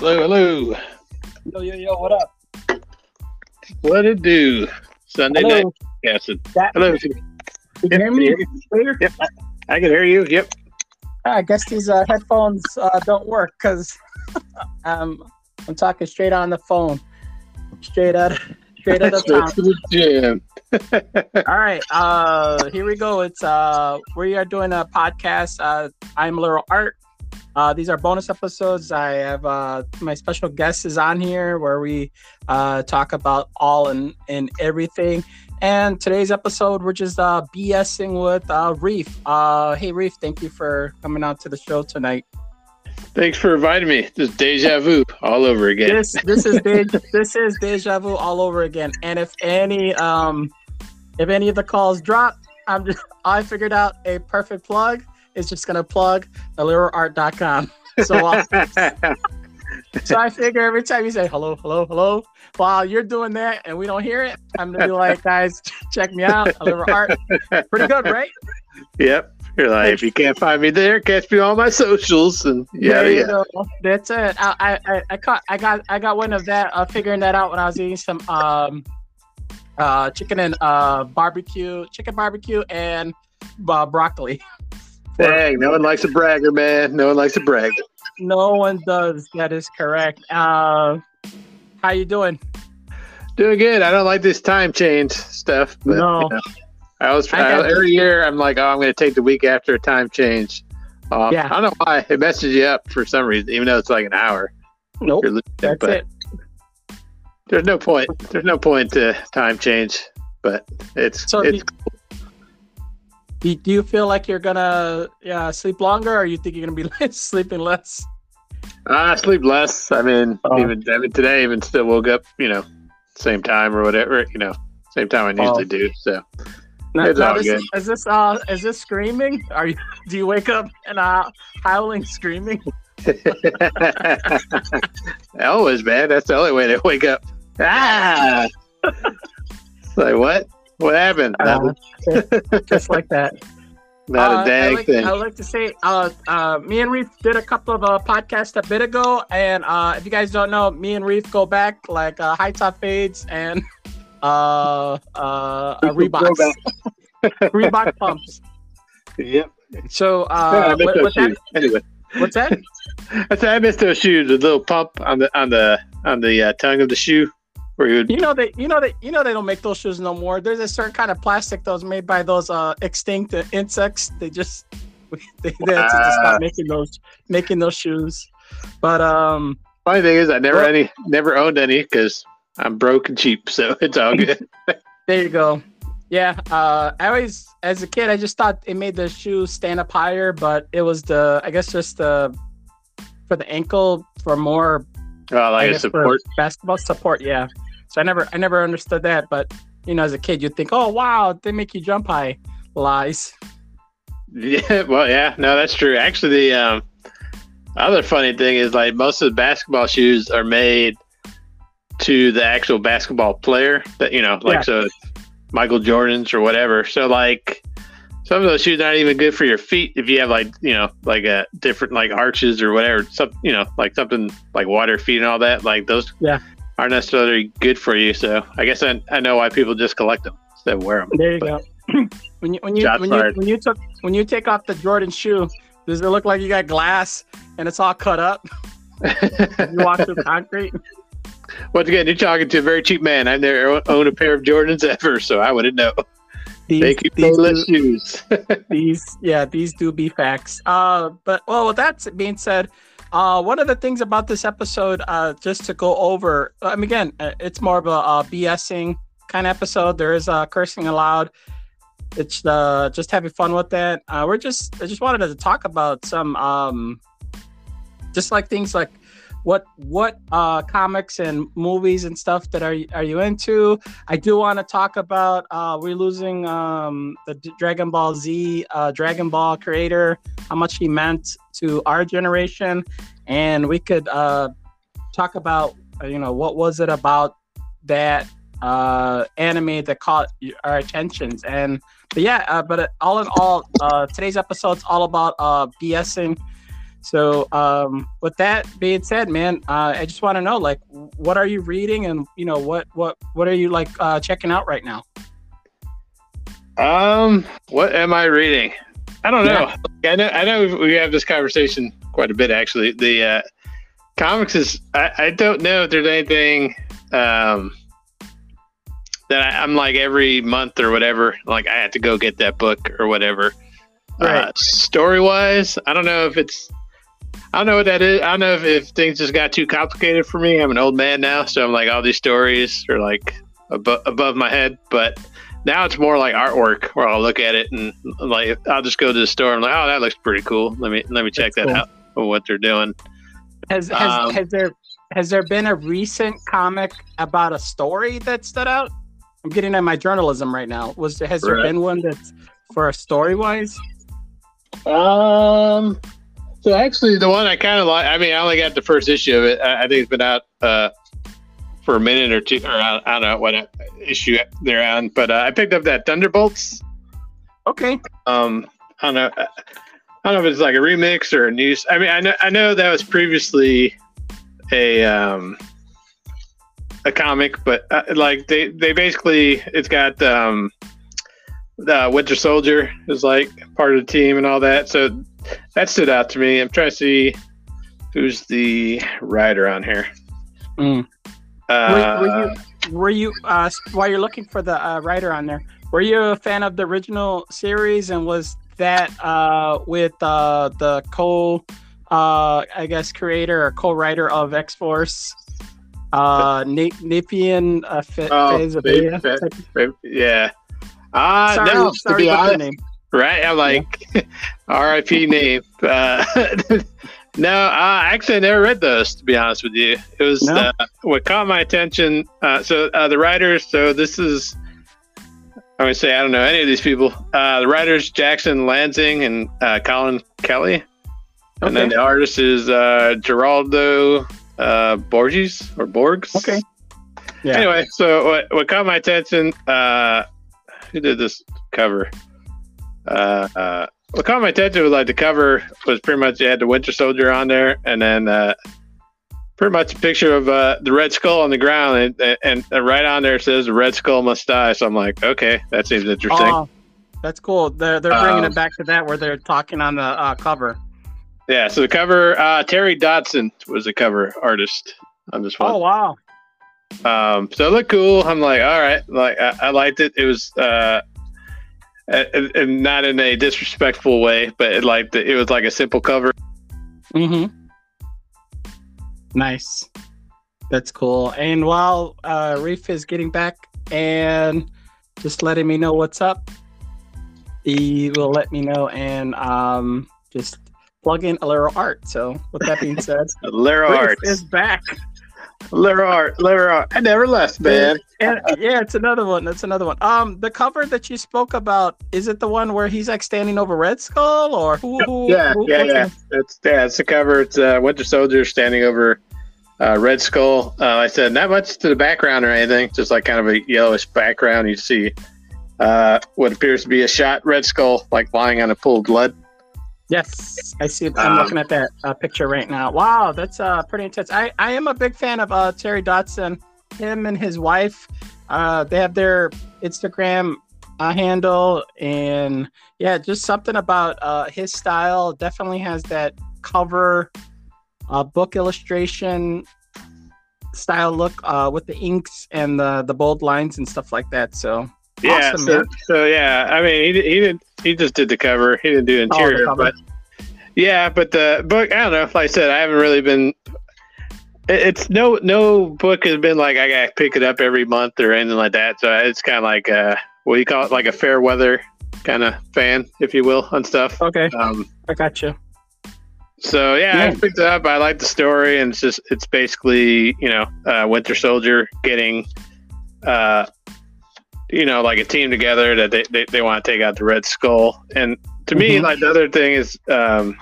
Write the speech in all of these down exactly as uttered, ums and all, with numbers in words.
Hello, hello. Yo, yo, yo, what up? What it do? Sunday Hello. night casting. That, Hello. you can hear me? Clear? Yep, I can hear you. Yep. I guess these uh, headphones uh, don't work because um, I'm talking straight on the phone, straight out, straight out of Straight town. to the gym. All right, uh, here we go. It's uh, we are doing a podcast. Uh, I'm Little Art. Uh, these are bonus episodes. I have uh, my special guest is on here where we uh, talk about all and, and everything. And today's episode, we're just uh, BSing with uh, Reef. Uh, hey, Reef, thank you for coming out to the show tonight. Thanks for inviting me. This is deja vu all over again. This this is de- this is deja vu all over again. And if any um if any of the calls drop, I'm just I figured out a perfect plug. It's just gonna plug the little art dot com. So uh, so I figure every time you say hello, hello, hello, while you're doing that and we don't hear it, I'm gonna be like, guys, check me out. A little art, pretty good, right? Yep. You're like, if you can't find me there, catch me on my socials and yeah, There you yeah. go. That's it. I, I, I, I caught, I got, I got one of that. Uh, figuring that out when I was eating some um, uh, chicken and uh, barbecue, chicken barbecue and uh, broccoli. Dang, no one likes a bragger, man. No one likes a bragger. No one does. That is correct. Uh, how you doing? Doing good. I don't like this time change stuff. But, No. You know, I always, I I, got- every year I'm like, oh, I'm going to take the week after a time change off. Yeah. I don't know why. It messes you up for some reason, even though it's like an hour. Nope. You're losing, That's but it. There's no point. There's no point to time change, but it's So it's do you, do you feel like you're gonna yeah sleep longer, or you think you're gonna be less, sleeping less? I sleep less. I mean, Oh. even I mean today, even still woke up, you know, same time or whatever, you know, same time I usually Oh. do. So Now, It's now all this, good. Is this uh is this screaming? Are you do you wake up and uh howling, screaming? always, man. That's the only way to wake up. Ah, It's like what? What happened? Uh, Nothing. just like that. Not Uh, a dang I like, thing. I would like to say, uh, uh, me and Reef did a couple of uh, podcasts a bit ago, and uh, if you guys don't know, me and Reef go back like uh, high top fades and uh, uh, uh, Reeboks, Reebok pumps. Yep. So, Yeah, I uh, miss what, those what's that? shoes. Anyway, What's that? I said I miss those shoes with a little pump on the on the on the uh, tongue of the shoe, where you would. You know they, you know they, you know they don't make those shoes no more. There's a certain kind of plastic that was made by those uh, extinct uh, insects. They just they, they had to just Ah. stop making those making those shoes. But um, Funny thing is, I never Well- any never owned any because I'm broke and cheap, so it's all good. there you go. Yeah, uh, I always, as a kid, I just thought it made the shoe stand up higher, but it was the, I guess, just the for the ankle for more Well, I like a guess, for support. basketball support. Yeah, so I never, I never understood that. But you know, as a kid, you'd think, oh wow, they make you jump high. Lies. Yeah, well, yeah, no, that's true. Actually, the um, other funny thing is like most of the basketball shoes are made to the actual basketball player. That you know, like Yeah. so, Michael Jordan's or whatever. So like, some of those shoes aren't even good for your feet if you have like you know like a different like arches or whatever. Some you know like something like water feet and all that. Like those Yeah. aren't necessarily good for you. So I guess I, I know why people just collect them instead of wear them. There you But- go. when you when you Shots when you fired. when you took when you take off the Jordan shoe, does it look like you got glass and it's all cut up? You walk through concrete. Once again, you're talking to a very cheap man. I've never owned a pair of Jordans ever, so I wouldn't know. These, They keep these, less do, shoes. these, yeah, these do be facts. Uh, but well, with that being said, uh, one of the things about this episode, uh, just to go over, I mean, again, uh, it's more of a uh, BSing kind of episode. There is uh, cursing allowed. It's uh, just having fun with that. Uh, we're just, I just wanted to talk about some, um, just like things like what what uh comics and movies and stuff that are are you into. I do want to talk about uh we're losing um the D- Dragon Ball Z uh Dragon Ball creator, how much he meant to our generation, and we could uh talk about uh, you know, what was it about that uh anime that caught our attentions. And but yeah uh, but all in all, uh today's episode's all about uh BSing So, um, with that being said, man, uh, I just want to know, like, what are you reading, and you know, what what what are you like uh, checking out right now? Um, what am I reading? I don't know. Yeah. I know. I know we have this conversation quite a bit, actually. The uh, comics is. I, I don't know if there's anything um, that I, I'm like every month or whatever. Like I have to go get that book or whatever. Right. Uh, story wise, I don't know if it's. I don't know what that is. I don't know if, if things just got too complicated for me. I'm an old man now, so I'm like all these stories are like abo- above my head. But now it's more like artwork, where I'll look at it and like I'll just go to the store and like, oh, that looks pretty cool. Let me let me check That's that cool. out for what they're doing. Has has, Um, has there has there been a recent comic about a story that stood out? I'm getting at my journalism right now. Was there, has there Right. been one that's for a story wise? Um. So actually, the one I kind of like. I mean, I only got the first issue of it. I, I think it's been out uh, for a minute or two, or I, I don't know what issue they're on. But uh, I picked up that Thunderbolts. Okay. Um, I don't know. I don't know if it's like a remix or a new. I mean, I know I know that was previously a um a comic, but uh, like they they basically it's got um the Winter Soldier is like part of the team and all that. So that stood out to me. I'm trying to see who's the writer on here. Mm. Uh, were, were you were you uh, while you're looking for the uh, writer on there? Were you a fan of the original series, and was that uh, with uh, the co, uh, I guess, creator or co-writer of X Force, uh, Nip- Nipian uh, Fe- Oh, Fezabea? Fe- Fe- yeah. Uh, Sorry, no, to sorry be about the honest, name. right? I'm like, R I P name. Uh, no, uh, actually, I never read those, to be honest with you. It was No? uh, what caught my attention. Uh, so uh, the writers, so this is, I'm going to say, I don't know any of these people. Uh, the writers, Jackson Lansing and uh, Colin Kelly. And then Okay. the artist is uh, Geraldo uh, Borges or Borgs. Okay. Yeah. Anyway, so what, what caught my attention, uh, who did this cover? Uh, uh, what caught my attention was like the cover was pretty much, you had the Winter Soldier on there, and then uh, pretty much a picture of uh, the Red Skull on the ground, and, and, and right on there it says the Red Skull must die. So I'm like, okay, that seems interesting. Oh, that's cool. They're they're bringing Um, it back to that where they're talking on the uh, cover. Yeah, so the cover, uh, Terry Dodson was the cover artist on this one. Oh wow. Um, so it looked cool. I'm like, all right, like I, I liked it. It was, uh, and, and not in a disrespectful way, but it like it was like a simple cover. Mm-hmm. Nice. That's cool. And while uh, Reef is getting back and just letting me know what's up, he will let me know and um, just plug in a little art. So with that being said, Lero Reef Art, is back. Lero Art, Lero Art. I never left, man. And, yeah, it's another one. That's another one. Um, the cover that you spoke about, is it the one where he's like standing over Red Skull, or who? who Yeah, who, yeah, what's yeah. the- It's yeah, it's the cover. It's uh, Winter Soldier standing over uh, Red Skull. Uh, I said not much to the background or anything, just like kind of a yellowish background. You see uh, what appears to be a shot Red Skull, like lying on a pool of blood. Yes, I see. I'm Um, looking at that uh, picture right now. Wow, that's uh, pretty intense. I, I am a big fan of uh, Terry Dodson. Him and his wife, uh, they have their Instagram uh, handle, and yeah, just something about uh, his style. Definitely has that cover, uh, book illustration style look uh, with the inks and the the bold lines and stuff like that. So Yeah, awesome, so, man. so yeah, I mean, he, he didn't. He just did the cover. He didn't do Oh, the interior, cover. but yeah, but the book. I don't know. Like I said, I haven't really been. it- It's no no book has been like I gotta pick it up every month or anything like that. So it's kind of like uh, what do you call it? Like a fair weather kind of fan, if you will, on stuff. Okay, Um, I got you. so yeah, Yeah. I picked it up. I like the story, and it's just it's basically you know uh, Winter Soldier getting, uh, you know, like a team together that they, they, they want to take out the Red Skull. And to me, Mhm. like the other thing is, um,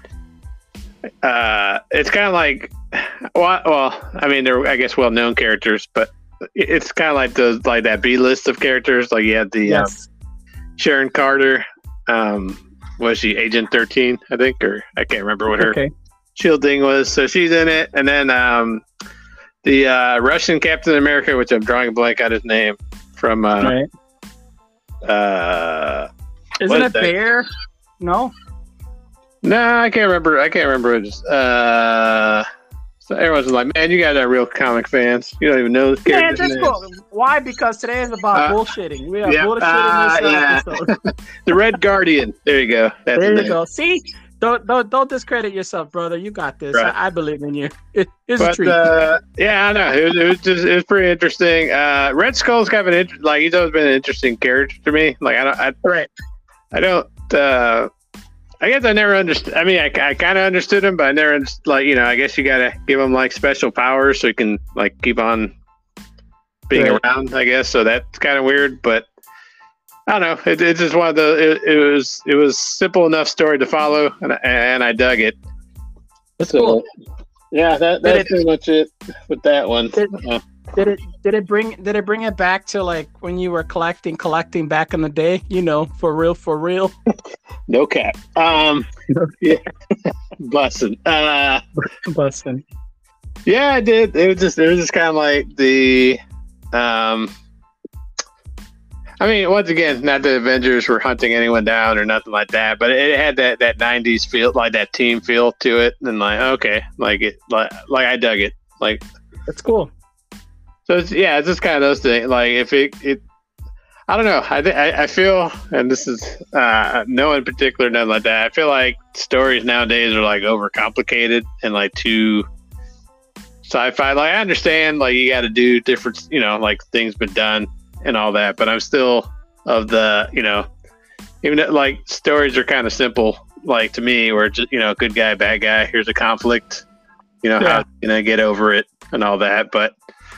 uh, it's kind of like, well, well, I mean they're I guess well known characters, but it's kind of like the like that B list of characters. Like you had the uh, Yes. Sharon Carter. Um, was she Agent thirteen? I think, or I can't remember what her Okay. Shield thing was. So she's in it, and then um, the uh, Russian Captain America, which I'm drawing a blank on his name from. Uh, right. uh, Isn't it Bear? No. No, I can't remember. I can't remember. It uh, so everyone's like, "Man, you guys are real comic fans. You don't even know this Yeah, character's that's names." cool. Why? Because today is about uh, bullshitting. We are yeah, bullshitting uh, this yeah. episode. The Red Guardian. There you go. That's there you name. go. See, don't don't don't discredit yourself, brother. You got this. Right. I, I believe in you. It, it's but, a treat. Uh, yeah, I know. It was, it was just it was pretty interesting. Uh, Red Skull's kind of an int- like he's always been an interesting character to me. Like I don't, I, right. I don't. Uh, I guess I never understood. I mean, I, I kind of understood him, but I never understood, like, you know, I guess you got to give him like special powers so he can like keep on being right. around, I guess. So that's kind of weird, but I don't know. It, it's just one of the, it, it was, it was simple enough story to follow, and, and I dug it. That's so, cool. Yeah, that, that's it, pretty much it with that one. Did, uh, did it, did it bring, did it bring it back to like when you were collecting, collecting back in the day, you know, for real, for real? No cap. Um, yeah, busting. Uh, busting. Yeah, I did. It was just, it was just kind of like the, um, I mean, once again, not the Avengers were hunting anyone down or nothing like that, but it had that, that nineties feel, like that team feel to it, and like, okay, like it, like, like I dug it. Like, that's cool. So it's, yeah, it's just kind of those things. Like if it, it I don't know. I, th- I I feel, and this is uh, no in particular, nothing like that. I feel like stories nowadays are like overcomplicated and like too sci-fi. Like I understand, like you got to do different, you know, like things been done and all that. But I'm still of the, you know, even though, like stories are kind of simple, like to me, where it's just, you know, good guy, bad guy. Here's a conflict. You know, yeah. how you know get over it and all that. But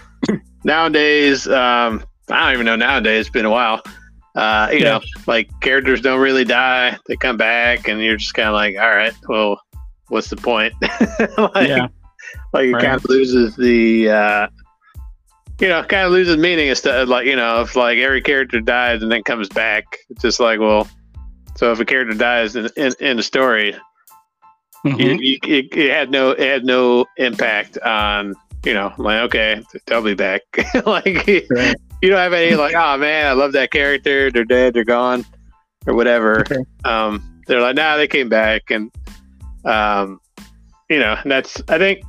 nowadays, um, I don't even know nowadays, it's been a while. Uh, you yeah. know, like characters don't really die. They come back and you're just kind of like, all right, well, what's the point? like, yeah. like it right. kind of loses the, uh, you know, kind of loses meaning instead of like, you know, if like every character dies and then comes back, it's just like, well, so if a character dies in, in, in the story, mm-hmm. you, you, it, it had no, it had no impact on, you know, like, okay, they'll be back. like, right. you don't have any, like, oh, man, I love that character. They're dead. They're gone or whatever. Okay. Um, they're like, nah, they came back. And, um, you know, and that's, I think,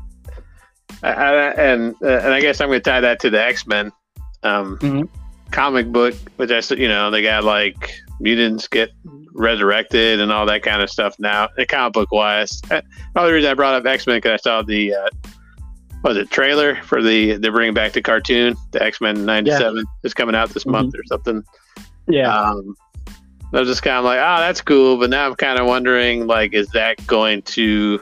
I, I, and uh, and I guess I'm going to tie that to the X-Men um, mm-hmm. comic book, which I, you know, they got, like, mutants get resurrected and all that kind of stuff now, the comic book wise. The only reason I brought up X-Men because I saw the, uh, what was it, trailer for the they're bringing back the cartoon, the X-Men ninety-seven yeah. is coming out this mm-hmm. month or something. Yeah. Um, I was just kind of like, oh, that's cool, but now I'm kind of wondering, like, is that going to?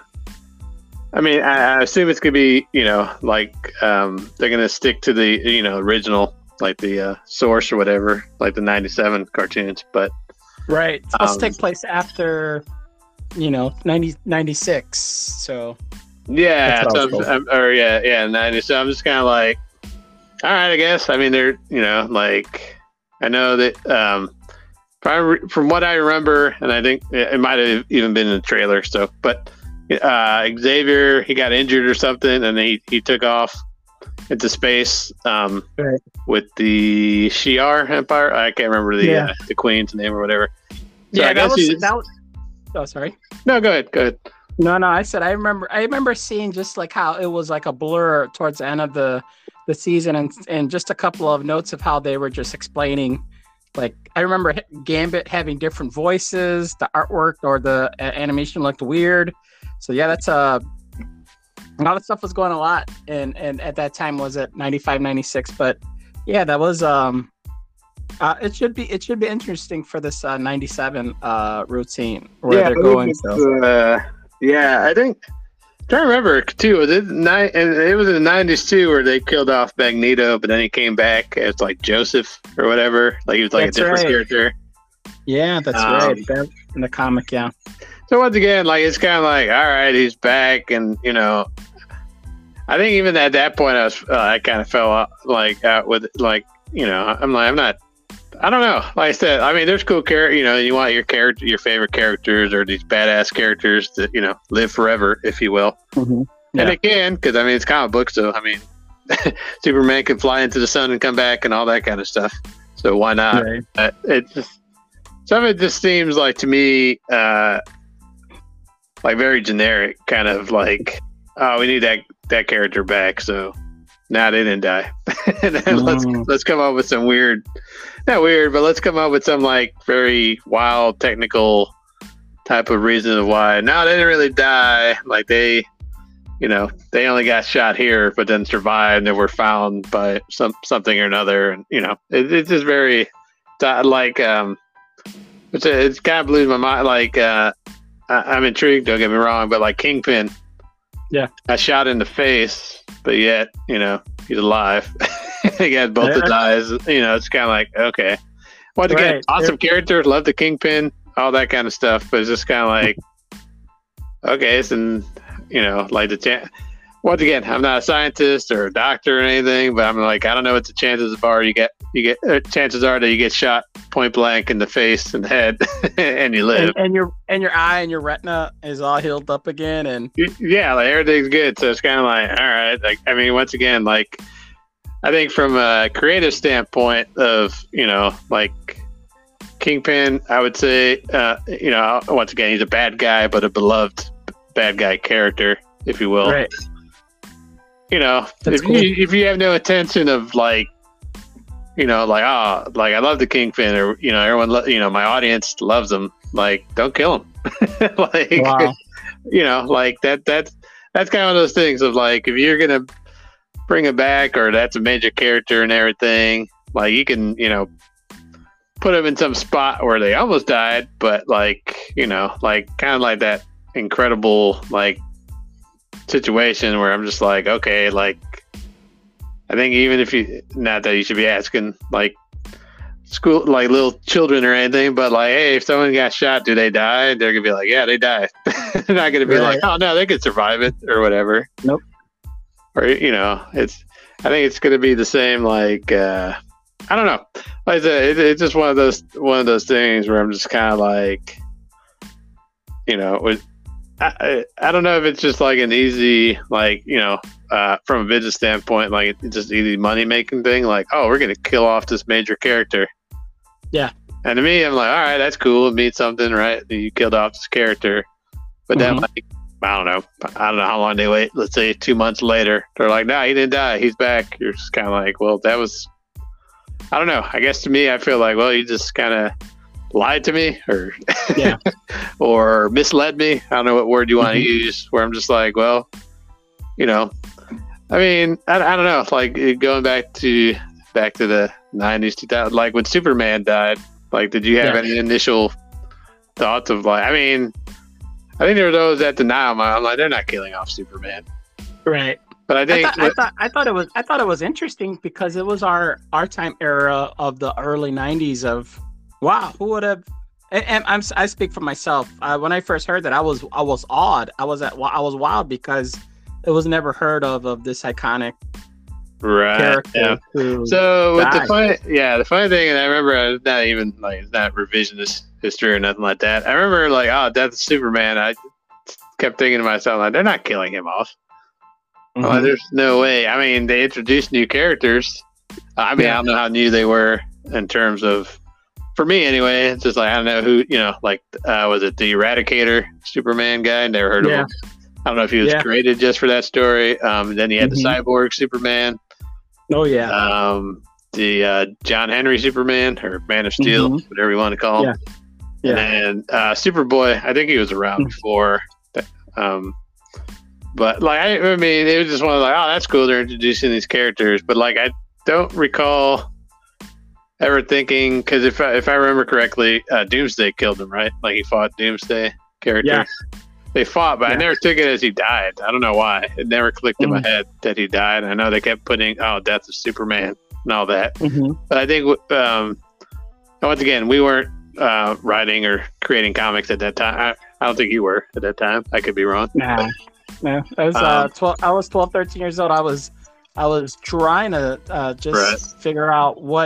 I mean, I, I assume it's gonna be, you know, like um, they're gonna stick to the, you know, original, like the uh, source or whatever, like the ninety-seven cartoons, but right, it's supposed um, to take place after, you know, ninety, ninety-six, so. Yeah, so I'm, I'm, or yeah, yeah, ninety. So I'm just kind of like, all right, I guess. I mean, they're, you know, like, I know that um, from, from what I remember, and I think it might have even been in the trailer. So, but uh, Xavier, he got injured or something, and he he took off into space um, right. with the Shi'ar Empire. I can't remember the yeah. uh, the Queen's name or whatever. So yeah, that was, that was. Oh, sorry. No, go ahead. Go ahead. No, no, I said I remember I remember seeing just like how it was like a blur towards the end of the, the season and and just a couple of notes of how they were just explaining. Like I remember Gambit having different voices, the artwork or the uh, animation looked weird. So yeah, that's uh, a lot of stuff was going a lot and and at that time was it ninety-five, ninety-six, but yeah, that was um uh, it should be it should be interesting for this uh, ninety-seven uh routine where yeah, they're going so. Uh... Yeah, I think I'm trying to remember too. Was it ni- and it was in the nineties too, where they killed off Magneto, but then he came back as like Joseph or whatever. Like he was like that's a different right. character. Yeah, that's um, right. That, in the comic, yeah. So once again, like it's kind of like, all right, he's back, and you know, I think even at that point, I was uh, I kind of fell out, like out with like you know, I'm like I'm not I don't know. Like I said, I mean, there's cool character. You know, you want your character, your favorite characters, or these badass characters that you know live forever, if you will. Mm-hmm. Yeah. And they can, because I mean, it's comic books, so I mean, Superman can fly into the sun and come back, and all that kind of stuff. So why not? Right. Uh, it just some of it just seems like to me, uh, like very generic, kind of like, oh, we need that that character back. So now they didn't die. And then mm. let's let's come up with some weird, not weird, but let's come up with some like very wild technical type of reason of why. No, they didn't really die. Like they, you know, they only got shot here, but then survived and they were found by some something or another. And you know, it, it's just very like um, it's it kind of blew my mind. Like uh, I, I'm intrigued. Don't get me wrong, but like Kingpin, yeah, got shot in the face, but yet you know he's alive. He got both yeah. the eyes. You know, it's kind of like okay. Once again, right. awesome yeah. character. Love the Kingpin, all that kind of stuff. But it's just kind of like okay, it's and you know, like the chance. Once again, I'm not a scientist or a doctor or anything, but I'm like, I don't know what the chances are you get, you get, uh, chances are that you get shot point blank in the face and head, and you live. And, and your and your eye and your retina is all healed up again, and yeah, like everything's good. So it's kind of like, all right. Like, I mean, once again, like, I think from a creative standpoint of, you know, like Kingpin, I would say, uh, you know, once again, he's a bad guy, but a beloved bad guy character, if you will. Right. You know, That's if cool. you if you have no intention of like, you know, like oh, like I love the Kingpin, or you know, everyone, lo- you know, my audience loves him. Like, don't kill him. Like, wow. you know, like that. That's that's kind of one of those things of like, if you're gonna bring it back, or that's a major character and everything, like you can, you know, put them in some spot where they almost died, but like, you know, like kind of like that incredible like situation where I'm just like, okay, like I think even if you, not that you should be asking like school, like little children or anything, but like, hey, if someone got shot, do they die? They're gonna be like, yeah, they died. They're not gonna be right. like, oh no, they could survive it or whatever. Nope. Or you know, it's I think it's gonna be the same. Like uh, I don't know. Like I said, it, it's just one of those one of those things where I'm just kind of like, you know, with. I, I don't know if it's just like an easy, like, you know, uh, from a business standpoint, like it's just easy money making thing. Like, oh, we're going to kill off this major character. Yeah. And to me, I'm like, all right, that's cool. It means something, right? You killed off this character. But mm-hmm. then, like, I don't know. I don't know how long they wait. Let's say two months later, they're like, no, he didn't die. He's back. You're just kind of like, well, that was, I don't know. I guess to me, I feel like, well, you just kind of lied to me or yeah or misled me. I don't know what word you want to mm-hmm. use, where I'm just like, well, you know, I mean, I, I don't know, like going back to back to the nineties, two thousand, like when Superman died, like did you have yeah. any initial thoughts of like, I mean, I think there were those that deny him. I'm like, they're not killing off Superman, right? But I think I thought, I thought I thought it was I thought it was interesting because it was our our time era of the early nineties of wow, who would have? And, and I'm I speak for myself. Uh, when I first heard that, I was I was awed. I was at I was wild because it was never heard of of this iconic right. character. Yeah. So with the funny, yeah, the funny thing, and I remember it's not even like it's not revisionist history or nothing like that. I remember like, oh, Death of Superman. I kept thinking to myself, like, they're not killing him off. Mm-hmm. Like, there's no way. I mean, they introduced new characters. I mean, yeah. I don't know how new they were in terms of. For me, anyway, it's just like, I don't know who, you know, like, uh, was it the Eradicator Superman guy? Never heard yeah. of him. I don't know if he was yeah. created just for that story. Um, then he had mm-hmm. the Cyborg Superman. Oh, yeah. Um, the uh, John Henry Superman, or Man of Steel, mm-hmm. whatever you want to call him. Yeah. yeah. And then uh, Superboy, I think he was around mm-hmm. before. Um, but, like, I, I mean, it was just one of like, oh, that's cool. They're introducing these characters. But, like, I don't recall ever thinking, because if I, if I remember correctly, uh, Doomsday killed him, right? Like he fought Doomsday character. Yeah. They fought, but yeah. I never took it as he died. I don't know why. It never clicked mm-hmm. in my head that he died. I know they kept putting, oh, Death of Superman and all that. Mm-hmm. But I think, um, once again, we weren't uh, writing or creating comics at that time. I, I don't think you were at that time. I could be wrong. Nah, no. I was, um, uh, twelve, I was twelve, thirteen years old. I was I was trying to uh, just right. figure out what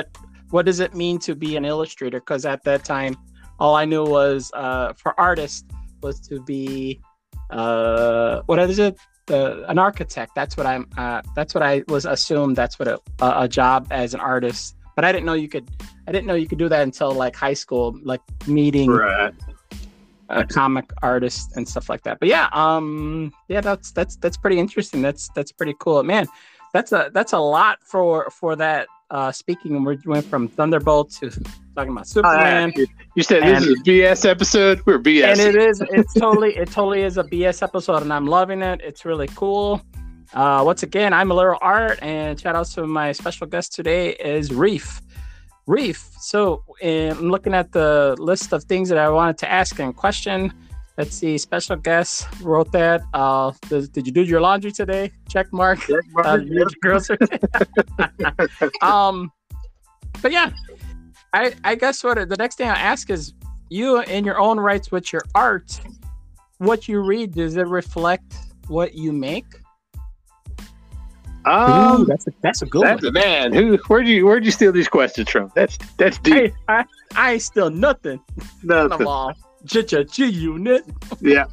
what does it mean to be an illustrator? Because at that time, all I knew was uh, for artists was to be uh, what is it? Uh, an architect. That's what I'm. Uh, that's what I was assumed. That's what a, a job as an artist. But I didn't know you could. I didn't know you could do that until like high school, like meeting Right. a comic artist and stuff like that. But yeah, um, yeah, that's that's that's pretty interesting. That's that's pretty cool, man. That's a that's a lot for for that. Uh, speaking, we went from Thunderbolt to talking about Superman. Uh, you said this and, is a B S episode. We're B S, and it is. It's totally. It totally is a B S episode, and I'm loving it. It's really cool. Uh, once again, I'm a little art, and shout out to my special guest today is Reef. Reef. So in, I'm looking at the list of things that I wanted to ask and question. Let's see. Special guest wrote that. Uh, did, did you do your laundry today? Check mark. Check mark. Uh, you did your groceries. um, but yeah, I I guess what the next thing I ask is you in your own rights with your art. What you read, does it reflect what you make? Um, Ooh, that's a, that's a good that's one. a man. Who? Where'd you Where'd you steal these questions from? That's that's deep. I, I, I ain't still nothing. None of Nothing. all. G unit. Yeah.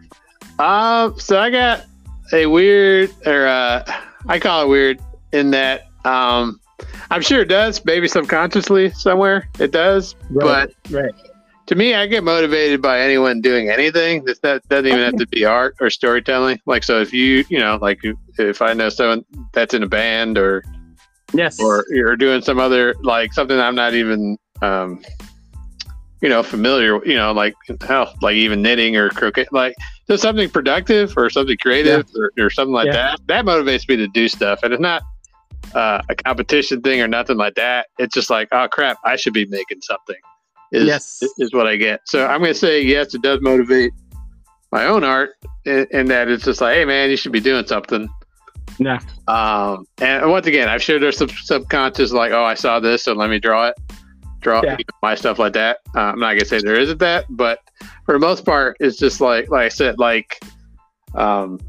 Um. So I got a weird, or uh, I call it weird, in that um, I'm sure it does, maybe subconsciously somewhere it does, but right. to me, I get motivated by anyone doing anything. That that doesn't even have to be art or storytelling. Like, so if you, you know, like if I know someone that's in a band or, Yes. or you're doing some other, like something I'm not even, um, you know, familiar, you know, like hell, like even knitting or croquet, like just something productive or something creative Yeah. or, or something like Yeah. that. That motivates me to do stuff. And it's not uh, a competition thing or nothing like that. It's just like, oh crap, I should be making something. Is, Yes. is what I get. So I'm going to say, yes, it does motivate my own art in, in that it's just like, hey man, you should be doing something. Yeah. Um, and once again, I'm sure there's some subconscious like, oh, I saw this, so let me draw it, draw Yeah. you know, my stuff like that. Uh, I'm not gonna say there isn't that, but for the most part, it's just like, like I said, like, um,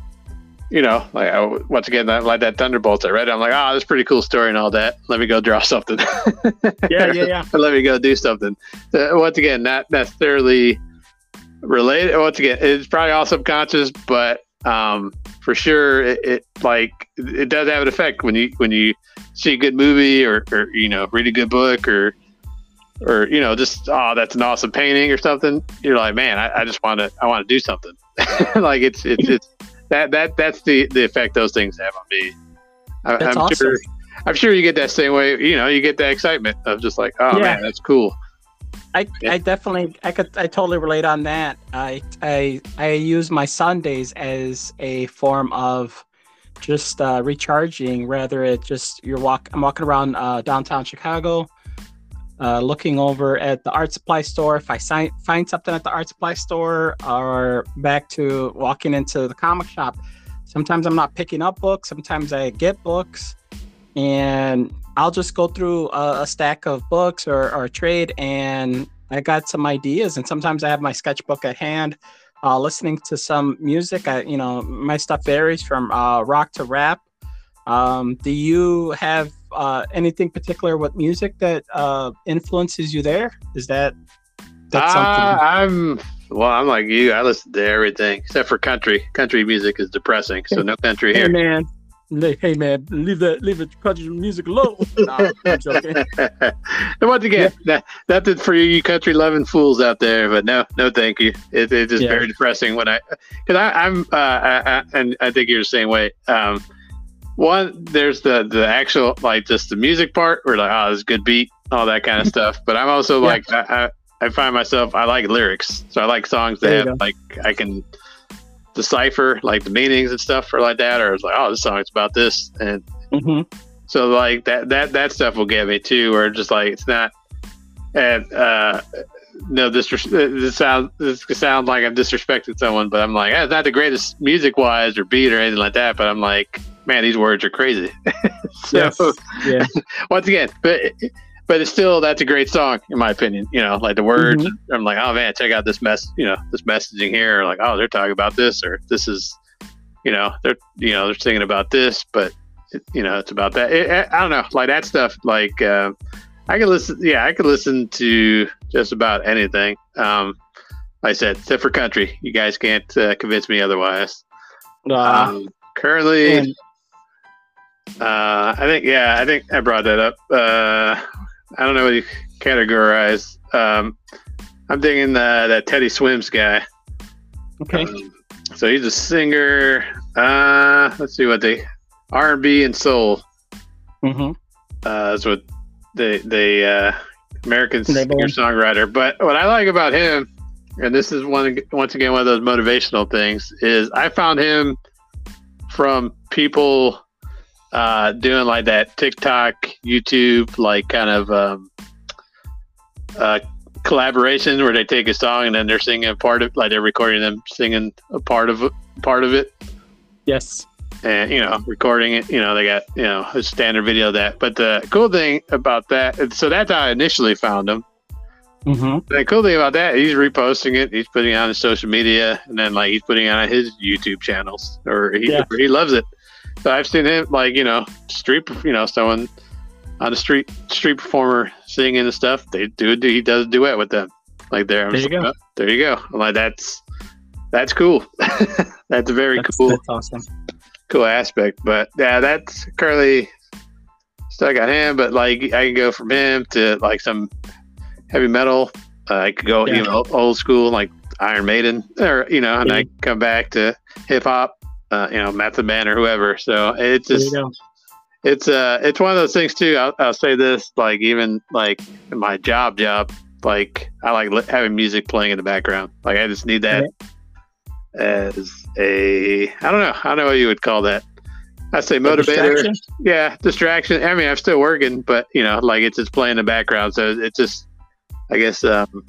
you know, like I, once again, that, like that Thunderbolts I read, I'm like, oh, that's a pretty cool story and all that. Let me go draw something. Yeah, yeah, yeah. Let me go do something. So, once again, not necessarily related. Once again, it's probably all subconscious, but um, for sure, it, it like it does have an effect when you when you see a good movie or, or you know read a good book or or you know just oh that's an awesome painting or something. You're like, man, I, I just want to I want to do something. Like it's it's it's that that that's the the effect those things have on me. I, That's I'm awesome. sure. I'm sure you get that same way. You know, you get that excitement of just like, oh Yeah. man, that's cool. I, Yeah. I definitely I could I totally relate on that. I I I use my Sundays as a form of just uh, recharging. Rather, it just you're walk I'm walking around uh, downtown Chicago, uh, looking over at the art supply store. If I si- find something at the art supply store, or back to walking into the comic shop. Sometimes I'm not picking up books. Sometimes I get books, and I'll just go through a, a stack of books or, or a trade, and I got some ideas. And sometimes I have my sketchbook at hand, uh, listening to some music. I, you know, my stuff varies from uh, rock to rap. Um, do you have uh, anything particular with music that uh, influences you there? Is that that's Uh, something? I'm well. I'm like you. I listen to everything except for country. Country music is depressing, so no country Hey here. man, li- hey man, leave that leave it country music alone. Nah, I'm joking. And once again, that, nothing for you, you country loving fools out there. But no, no, thank you. It, it's just Yeah. very depressing when I, because I, I'm, uh, I, I, and I think you're the same way. Um, one, there's the the actual like just the music part, where like, oh, this is a good beat, all that kind of stuff. But I'm also Yeah. like, I, I, I find myself, I like lyrics, so I like songs that There you have like I can decipher like the meanings and stuff or like that, or it's like, oh, this song is about this, and hmm so like that that that stuff will get me too, or just like it's not. And uh, no, this this sounds this sounds like I'm disrespecting someone, but I'm like, eh, it's not the greatest music wise or beat or anything like that. But I'm like, man, these words are crazy. So Yes. Yeah. once again, but but it's still that's a great song in my opinion. You know, like the words. Mm-hmm. I'm like, oh man, check out this mess. You know, this messaging here. Or like, oh, they're talking about this, or this is, you know, they're you know they're singing about this, but it, you know, it's about that. It, I don't know, like that stuff. Like uh, I could listen. Yeah, I could listen to just about anything. Um, like I said, except for country. You guys can't uh, convince me otherwise. Uh, Um, currently, and- uh, I think yeah, I think I brought that up. Uh, I don't know what you categorize. Um, I'm thinking uh, that Teddy Swims guy. okay. Um, so he's a singer. Uh, let's see what they R and B and soul. Mm-hmm. Uh, that's what they they uh, American They singer songwriter. But what I like about him, and this is one once again one of those motivational things, is I found him from people uh, doing like that TikTok, YouTube, like kind of um, uh, collaboration where they take a song and then they're singing a part of, like they're recording them singing a part of part of it. Yes. And you know, recording it, you know, they got, you know, a standard video of that. But the cool thing about that, so that's how I initially found him. Mm-hmm. The cool thing about that, he's reposting it, he's putting it on his social media, and then like he's putting it on his YouTube channels, or he Yeah. or he loves it. So I've seen him, like, you know, street, you know, someone on the street, street performer singing and stuff. They do, do he does a duet with them, like there. I'm There you just like, go. oh, there you go. I'm like, that's that's cool. That's a very That's, cool. that's awesome. cool aspect. But yeah, that's currently stuck on him. But like, I can go from him to like some heavy metal. Uh, I could go Yeah. even old, old school, like Iron Maiden, or you know, and Yeah. I come back to hip hop. Uh, you know, Method Man or whoever. So it's There just, you go. it's uh, it's one of those things too. I'll, I'll say this, like even like in my job, job, like I like li- having music playing in the background. Like I just need that as a, I don't know, I don't know what you would call that. I say A motivator. distraction? Yeah, distraction. I mean, I'm still working, but you know, like it's just playing in the background. So it's just, I guess, um,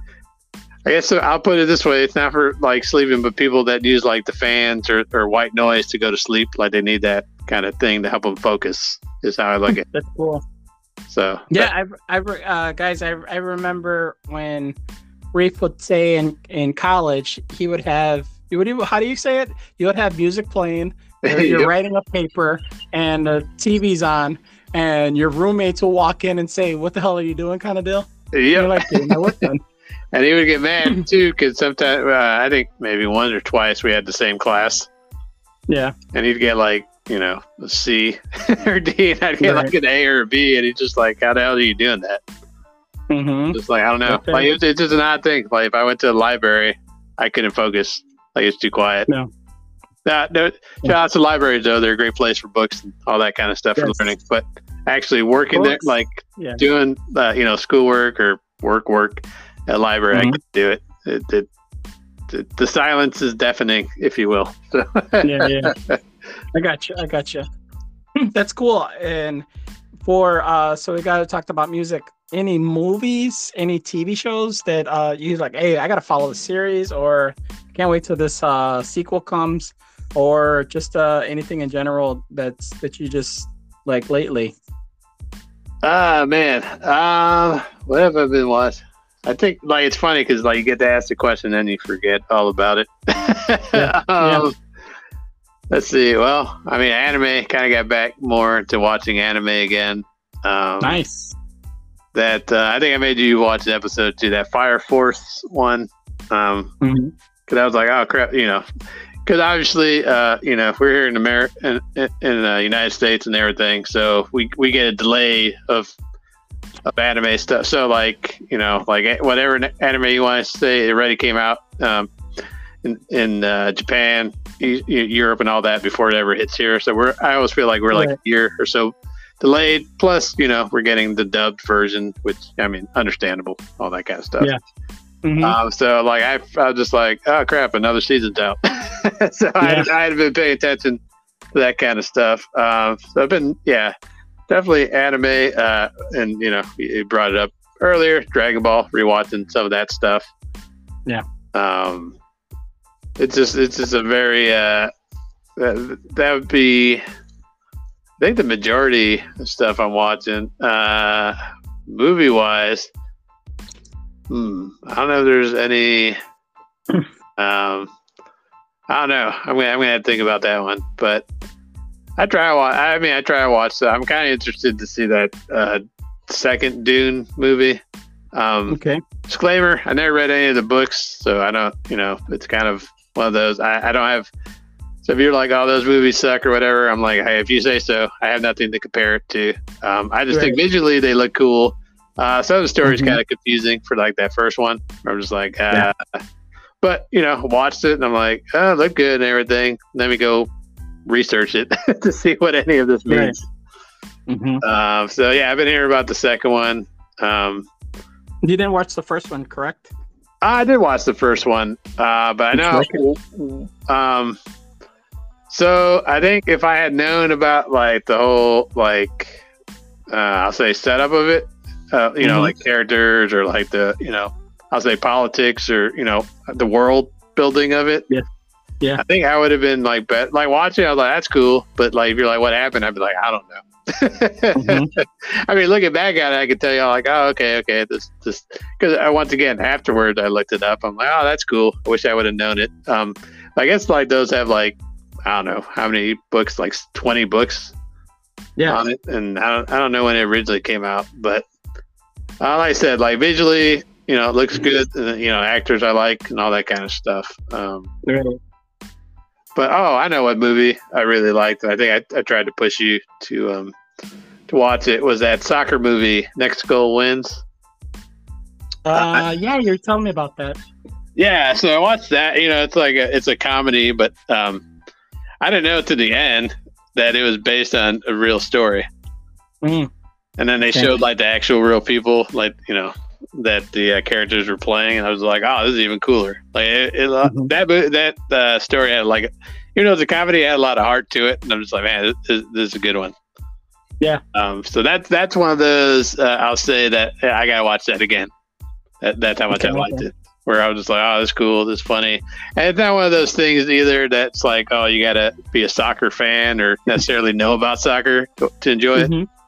I guess so I'll put it this way: it's not for like sleeping, but people that use like the fans or, or white noise to go to sleep, like they need that kind of thing to help them focus. Is how I look at it. That's cool. So Yeah, I, I, uh, guys, I, I remember when Reef would say in, in college, he would have, you would, how do you say it? You would have music playing, you're, you're Yep. writing a paper, and the T V's on, and your roommates will walk in and say, "What the hell are you doing?" kind of deal. yeah, You're like, "Getting my work done." and he would get mad too because sometimes uh, I think maybe once or twice we had the same class, Yeah, and he'd get like, you know, a C or D, and I'd get Right. like an A or a B, and he's just like, "How the hell are you doing that?" mm-hmm. Just like, I don't know. Okay. Like it's, it's just an odd thing. Like if I went to the library, I couldn't focus. Like it's too quiet. No. Nah, no, shout out to libraries though. They're a great place for books and all that kind of stuff Yes. for learning. But actually working there, Books. like Yeah. doing, uh, you know, schoolwork or work work at a library, Mhm. I could do it. It, it, the, the silence is deafening, if you will. So, yeah, yeah. I got you. I got you. That's cool. And for uh, so we got to talk about music. Any movies, any T V shows that uh you like? Hey, I gotta follow the series, or can't wait till this uh sequel comes, or just uh anything in general that's that you just like lately. ah, man. Um, what have I been watching? I think like it's funny because like you get to ask the question, then you forget all about it. Yeah, yeah. um, Let's see. Well, I mean, anime kind of got back more into watching anime again. Um, Nice. That uh, I think I made you watch an episode too. That Fire Force one. Um, Mhm. Because I was like, oh crap, you know. Because obviously, uh, you know, we're here in America, in, in, in the United States, and everything, so we we get a delay of of anime stuff. So like, you know, like whatever anime you want to say, it already came out um, in in uh, Japan, E- E- Europe, and all that before it ever hits here. So we're I always feel like we're like Right. a year or so delayed. Plus, you know, we're getting the dubbed version, which I mean, understandable, all that kind of stuff. Yeah. Mhm. Um, so like I, I was just like, oh crap, another season's out. so Yeah. I, I had been paying attention to that kind of stuff. Um, so I've been, yeah, definitely anime. Uh, and you know, you brought it up earlier, Dragon Ball, rewatching some of that stuff. Yeah. Um, it's just, it's just a very, uh, that, that would be, I think the majority of stuff I'm watching, uh, movie wise. Hmm. I don't know if there's any. Um, I don't know. I'm gonna I'm gonna have to think about that one. But I try to watch. I mean, I try to watch. So I'm kind of interested to see that uh, second Dune movie. Um, Okay. Disclaimer: I never read any of the books, so I don't. You know, it's kind of one of those. I, I don't have. So if you're like, "Oh, those movies suck" or whatever, I'm like, "Hey, if you say so." I have nothing to compare it to. Um, I just Right. think visually they look cool. Uh, some of the story's Mhm. kind of confusing for like that first one. I'm just like, uh, yeah. But you know, watched it and I'm like, "Oh, look good and everything." Let me go research it to see what any of this means. Right. Mm-hmm. Um, so yeah, I've been hearing about the second one. Um, You didn't watch the first one, correct? I did watch the first one, uh, but I know. Um, so I think if I had known about like the whole like uh, I'll say setup of it, uh, you know, Mhm. like characters or like the you know I'll say politics or you know the world building of it. Yeah. Yeah. I think I would have been like bet like watching. I was like, that's cool, but like if you're like, what happened? I'd be like, I don't know. Mhm. I mean, looking back at it, I could tell you all like, oh, okay, okay, this, this, because I once again afterward I looked it up. I'm like, oh, that's cool. I wish I would have known it. Um, I guess like those have like, I don't know how many books, like twenty books, Yeah. on it, and I don't, I don't know when it originally came out, but uh, like I said, like visually, you know, it looks good. And, you know, actors I like and all that kind of stuff. Um, Right. But oh, I know what movie I really liked. I think I, I tried to push you to um to watch it. Was that soccer movie Next Goal Wins? Uh, yeah, you're telling me about that. Yeah, so I watched that. You know, it's like a, it's a comedy, but um, I didn't know to the end that it was based on a real story. Mm. And then they Okay. showed like the actual real people, like you know that the uh, characters were playing, and I was like, oh, this is even cooler. Like it, it, Mhm. that mo- that uh, story had like, you know, the comedy had a lot of heart to it, and I'm just like, man, this, this is a good one. Yeah. Um. So that's that's one of those. Uh, I'll say that yeah, I gotta watch that again. That that's how much Okay, I liked okay. it. Where I was just like, oh, this is cool, this is funny, and it's not one of those things either that's like, oh, you gotta be a soccer fan or necessarily know about soccer to, to enjoy it. Mhm.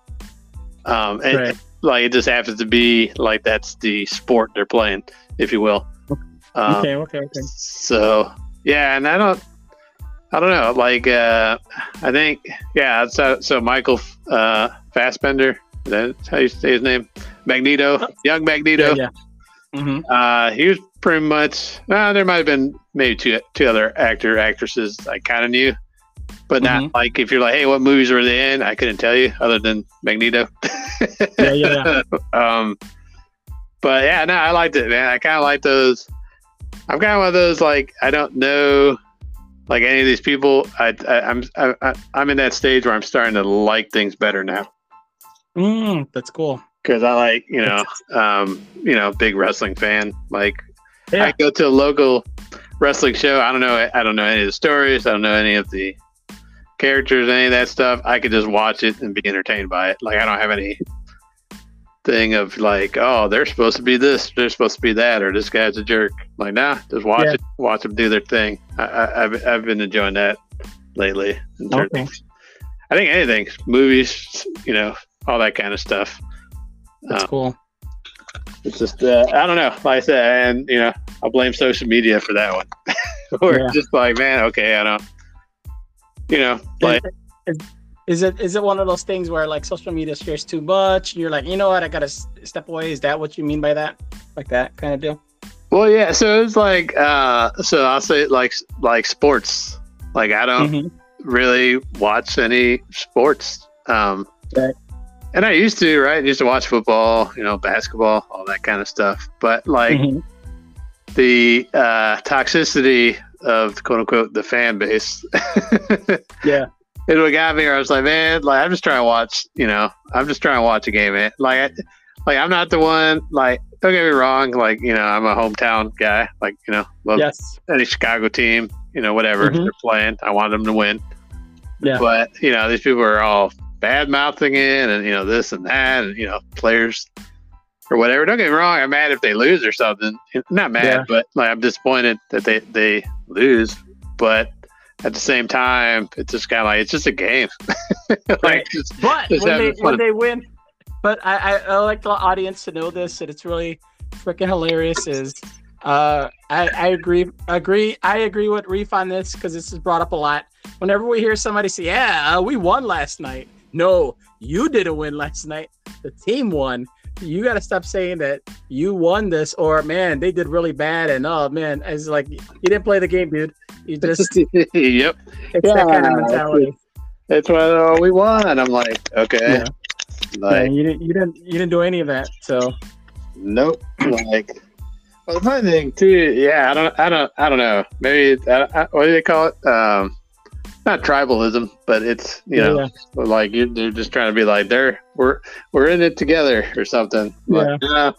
Um. And, Right. like it just happens to be like that's the sport they're playing, if you will. Um, Okay. Okay. Okay. So yeah, and I don't, I don't know. Like uh, I think yeah. So so Michael uh, Fassbender. That's how you say his name. Magneto, young Magneto. Yeah. Yeah. Mm-hmm. Uh, he was pretty much. Uh, there might have been maybe two two other actor actresses I kind of knew, but not Mhm. like if you're like, hey, what movies were they in? I couldn't tell you other than Magneto. Yeah. Yeah. Yeah. um, but yeah, no, I liked it, man. I kind of like those. I'm kind of one of those like I don't know, like any of these people. I, I I'm I, I- I'm in that stage where I'm starting to like things better now Mm, that's cool. because I like you know um you know big wrestling fan. Like Yeah. I go to a local wrestling show. I don't know. I don't know any of the stories. I don't know any of the characters, any of that stuff. I could just watch it and be entertained by it. Like I don't have any thing of like, oh, they're supposed to be this, they're supposed to be that, or this guy's a jerk. Like, nah, just watch Yeah. it, watch them do their thing. I, I, I've I've been enjoying that lately. in terms- Okay. I think anything, movies, you know, all that kind of stuff. That's Um, cool. It's just, uh, I don't know. Like I said, and you know, I'll blame social media for that one. Or Yeah. just like, man, okay, I don't, you know, like, Is, is it is it one of those things where like social media shares too much? And you're like, you know what? I gotta s- step away. Is that what you mean by that? Like that kind of deal? well, yeah. So it's like, uh, so I'll say like, like sports. Like I don't Mhm. really watch any sports. Um, Right. And I used to, right? I used to watch football, you know, basketball, all that kind of stuff. But like Mhm. the uh, toxicity of quote unquote the fan base, Yeah. it what got me where I was like, man, like I'm just trying to watch, you know, I'm just trying to watch a game, man. Like, I, like I'm not the one. Like, don't get me wrong. Like, you know, I'm a hometown guy. Like, you know, love Yes. any Chicago team, you know, whatever Mhm. they're playing. I want them to win. Yeah. But you know, these people are all bad mouthing it, and you know this and that, and you know players or whatever. Don't get me wrong. I'm mad if they lose or something. Not mad, Yeah. but like I'm disappointed that they they lose. But at the same time, it's just kind of like it's just a game. like, Right. just, But just when they having fun. when they win, but I, I I like the audience to know this, and it's really freaking hilarious. Is uh I I agree agree I agree with Reef on this because this is brought up a lot. Whenever we hear somebody say, "Yeah, uh, we won last night," no, you didn't win last night. The team won. You got to stop saying that you won this, or man, they did really bad. And oh man, it's like you didn't play the game, dude. You just yep, it's yeah, that kind of mentality. That's why oh, we won. I'm like, okay, Yeah. like yeah, you didn't, you didn't, you didn't do any of that. So nope. Like, well, the funny thing too, yeah, I don't, I don't, I don't know. Maybe it's, I, I, what do they call it? Um, not tribalism, but it's you know, Yeah. like you, they're just trying to be like they're we're we're in it together or something. Like, yeah.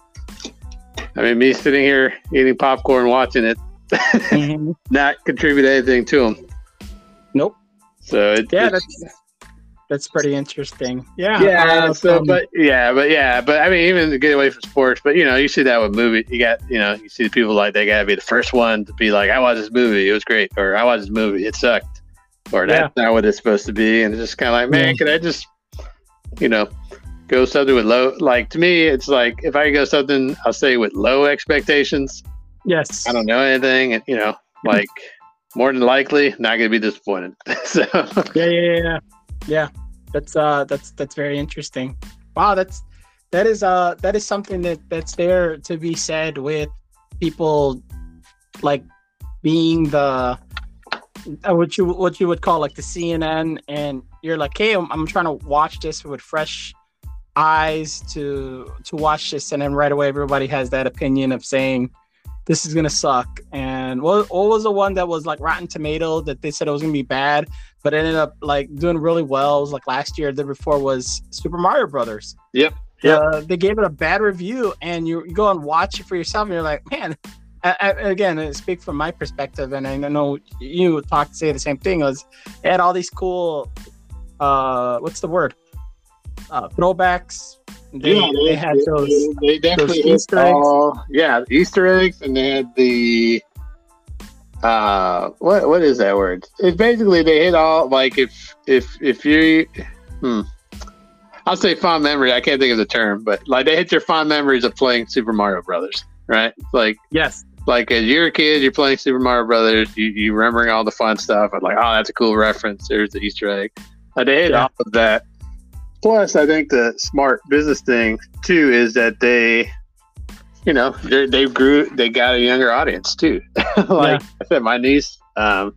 I mean, me sitting here eating popcorn, watching it, Mhm. not contribute anything to them. Nope. So it, Yeah, it's- that's that's pretty interesting. Yeah. yeah. uh, so, um, but yeah, but yeah, but I mean, even to get away from sports, but you know, you see that with movies. You got, you know, you see the people like they gotta be the first one to be like, I watched this movie, it was great, or I watched this movie, it sucked, or that's not what it's supposed to be, and it's just kind of like, man, Yeah. can I just, you know, go something with low? Like to me, it's like if I go something, I'll say with low expectations. yes. I don't know anything, and you know, like more than likely, not gonna be disappointed. So Yeah, yeah, yeah, yeah. Yeah. That's uh that's that's very interesting. Wow, that's that is uh that is something that that's there to be said with people like being the uh, what you what you would call like the C N N, and you're like, hey, I'm, I'm trying to watch this with fresh eyes to to watch this, and then right away everybody has that opinion of saying this is gonna suck. And what, what was the one that was like Rotten Tomato that they said it was gonna be bad, but ended up like doing really well? It was like last year, the before was Super Mario Brothers. Yep. Uh, they gave it a bad review, and you, you go and watch it for yourself, and you're like, man. I, I, again, I speak from my perspective, and I know you talk say the same thing. Was it had all these cool, uh, what's the word? Uh, throwbacks. They, yeah, they had those. They definitely those hit Easter eggs. all, yeah, Easter eggs, and they had the uh, what what is that word? It's basically they hit all like if if if you, hmm, I'll say fond memory. I can't think of the term, but like they hit your fond memories of playing Super Mario Brothers, right? Like Yes. like as you're a kid, you're playing Super Mario Brothers, you you remembering all the fun stuff, and like, oh, that's a cool reference. There's the Easter egg. Like they hit Yeah. all of that. Plus, I think the smart business thing too is that they, you know, they they grew, they got a younger audience too. Like Yeah. I said, my niece, um,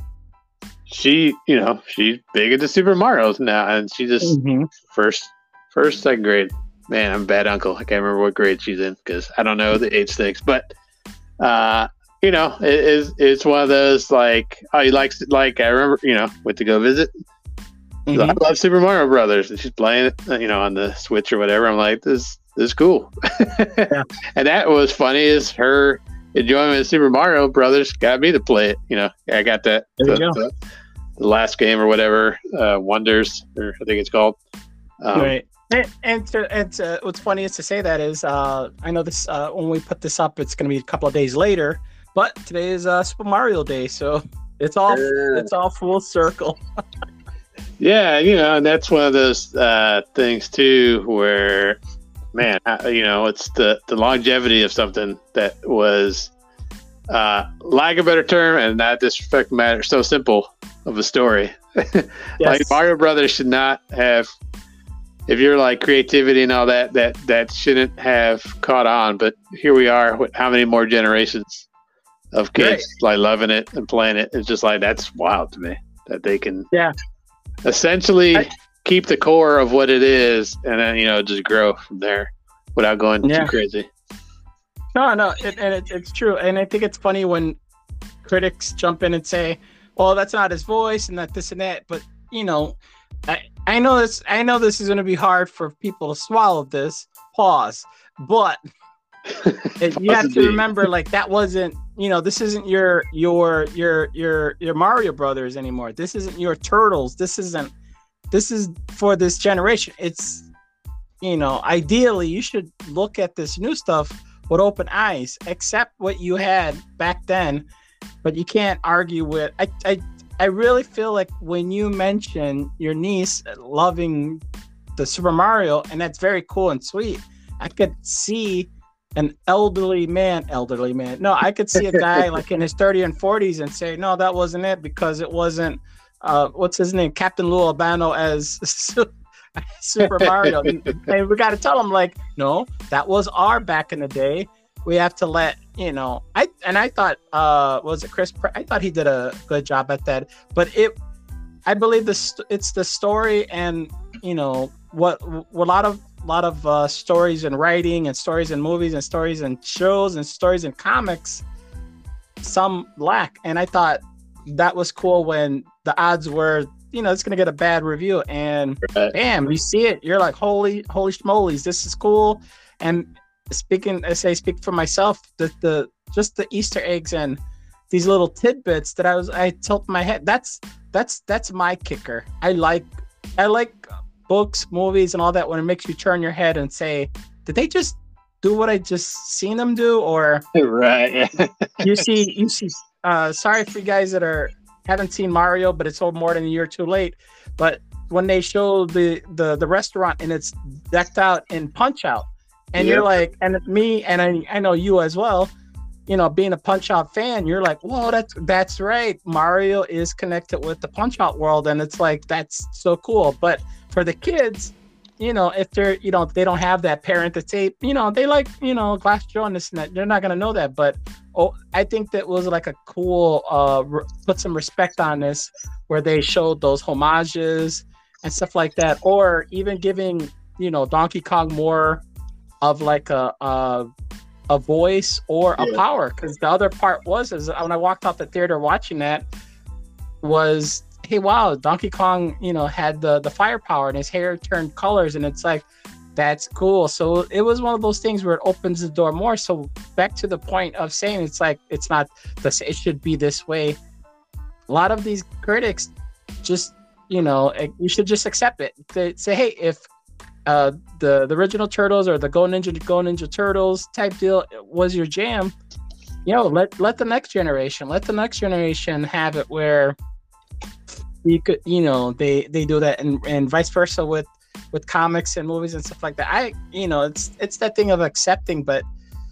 she, you know, she's big into Super Mario's now, and she just Mhm. first, first, second grade. Man, I'm a bad uncle. I can't remember what grade she's in because I don't know the age things, but. Uh, you know, it is it's one of those like, oh, you like like I remember, you know, went to go visit. She's like, Mhm. I love Super Mario Brothers, and she's playing it, you know, on the Switch or whatever. I'm like, this, this is cool. Yeah. And that was funny is her enjoyment of Super Mario Brothers got me to play it. You know, I got that There you the, go. the, the last game or whatever, uh, Wonders, or I think it's called. Um, Right. And, and, to, and to, what's funny is to say that is, uh, I know this, uh, when we put this up, it's going to be a couple of days later, but today is uh, Super Mario Day. So it's all, Yeah. it's all full circle. Yeah, you know, and that's one of those uh, things too, where, man, uh, you know, it's the, the longevity of something that was, uh, lack of a better term, and not disrespect matter, so simple of a story. Like Yes. Mario Brothers should not have, if you're like creativity and all that, that that shouldn't have caught on. But here we are with how many more generations of kids like loving it and playing it. It's just like, that's wild to me that they can Yeah. essentially I- keep the core of what it is, and then, you know, just grow from there without going Yeah. too crazy. No, no, it, and it, it's true. And I think it's funny when critics jump in and say, well, that's not his voice and that this and that. But, you know, I, I know this, I know this is going to be hard for people to swallow this pause, but it, you have to Possibly. remember, like, that wasn't, you know, this isn't your, your, your, your, your Mario Brothers anymore. This isn't your Turtles. This isn't, this is for this generation. It's, you know, ideally you should look at this new stuff with open eyes, accept what you had back then, but you can't argue with, I, I, I really feel like when you mention your niece loving the Super Mario, and that's very cool and sweet, I could see an elderly man, elderly man. No, I could see a guy like in his thirties and forties and say, no, that wasn't it because it wasn't, uh, what's his name? Captain Lou Albano as Super Mario. And we got to tell them, like, no, that was our back in the day. We have to let, you know, I and I thought, uh, was it Chris? Pratt? I thought he did a good job at that. But it, I believe this, it's the story and, you know, what, what a lot of, lot of uh, stories and writing and stories and movies and stories and shows and stories and comics, some lack. And I thought that was cool when the odds were, you know, it's going to get a bad review, and right. Bam, you see it. You're like, holy, holy schmolies, this is cool. And speaking, I say, speak for myself, the, the, just the Easter eggs and these little tidbits that I was, I tilt my head. That's, that's, that's my kicker. I like, I like books, movies, and all that when it makes you turn your head and say, did they just do what I just seen them do? Or right. you see, you see, uh, sorry for you guys that are, haven't seen Mario, but it's more than a year too late. But when they show the the the restaurant and it's decked out in Punch Out, and yep. you're like, and me, and I I know you as well, you know, being a Punch Out fan, you're like, whoa, that's that's right. Mario is connected with the Punch Out world, and it's like, that's so cool. But for the kids, you know, if they're, you know, they don't have that parent to tape, you know, they like, you know, Glass Joe and this and that, they're not gonna know that. But oh, I think that was like a cool, uh, re- put some respect on this, where they showed those homages and stuff like that, or even giving, you know, Donkey Kong more of like a a, a voice or a yeah. power. Because the other part was, is when I walked out the theater watching that, was, hey, wow, Donkey Kong, you know, had the the firepower and his hair turned colors, and it's like, that's cool. So it was one of those things where it opens the door more. So back to the point of saying, it's like, it's not this, it should be this way. A lot of these critics just, you know, you should just accept it. They say, hey, if uh, the the original Turtles or the Go Ninja Go Ninja Turtles type deal was your jam, you know, let let the next generation, let the next generation have it where you could, you know, they they do that, and and vice versa with with comics and movies and stuff like that. I, you know, it's it's that thing of accepting, but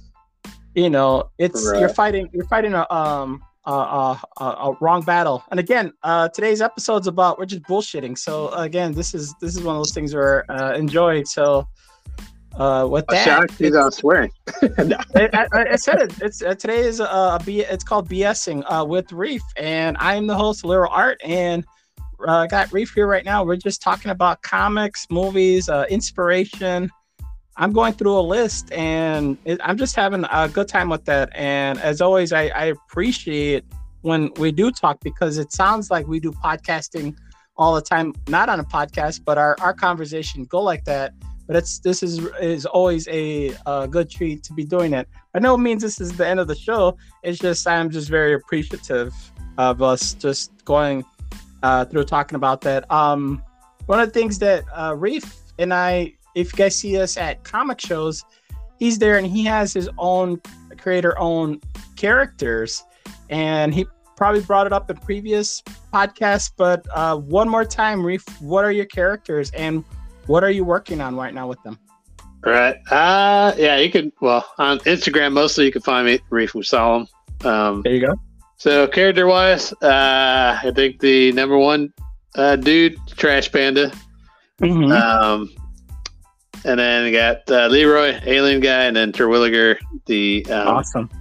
you know, it's right. you're fighting you're fighting a um a, a, a, a wrong battle. And again, uh, today's episode's about, we're just bullshitting. So again, this is this is one of those things where uh, enjoy. So uh, with that, shocked he's not swearing. no. I, I, I said it. It's uh, today is a, a B. It's called BSing uh, with Reef, and I'm the host, Literal Art, and I uh, got Reef here right now. We're just talking about comics, movies, uh, inspiration. I'm going through a list, and it, I'm just having a good time with that. And as always, I, I appreciate when we do talk, because it sounds like we do podcasting all the time, not on a podcast, but our, our conversation go like that. But it's this is is always a, a good treat to be doing it. By no means this is the end of the show. It's just I'm just very appreciative of us just going uh, through talking about that. Um, one of the things that uh, Reef and I, if you guys see us at comic shows, he's there and he has his own creator-owned characters, and he probably brought it up in previous podcasts. But uh, one more time, Reef, what are your characters and what are you working on right now with them? Right. Uh, yeah, you can, well, on Instagram, mostly you can find me, Reef Musalam. Um, there you go. So character-wise, uh, I think the number one uh, dude, Trash Panda. Mm-hmm. Um, and then you got uh, Leroy, Alien Guy, and then Terwilliger, the um, awesome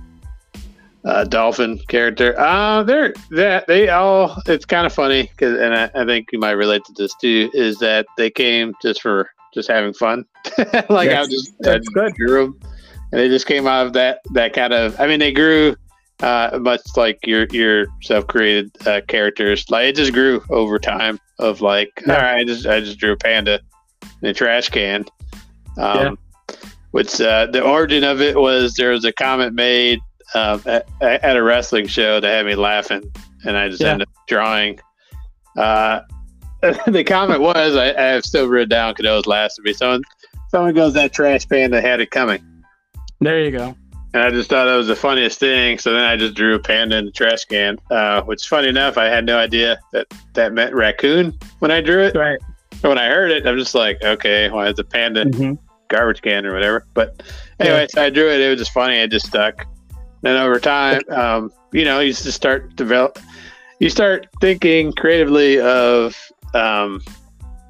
uh, dolphin character. Uh, they're, they're they all. It's kind of funny, cause, and I, I think you might relate to this too. Is that they came just for just having fun? Like that's, I just that's I good. Grew them, and they just came out of that that kind of. I mean, they grew uh, much like your your self-created uh, characters. Like it just grew over time. Of like, yeah. all right, I just I just drew a panda in a trash can. Um, yeah. Which uh, the origin of it was there was a comment made um, at, at a wrestling show that had me laughing, and I just yeah. ended up drawing. Uh, the comment was, I, I have still written down because it was laughing me. Someone, someone goes, that trash panda had it coming. There you go. And I just thought that was the funniest thing. So then I just drew a panda in the trash can, uh, which, funny enough, I had no idea that that meant raccoon when I drew it. Right. But when I heard it, I'm just like, okay, why is a panda mm-hmm. garbage can or whatever? But anyway, yeah. so I drew it. It was just funny. It just stuck. Then over time, um, you know, you just start develop. You start thinking creatively of um,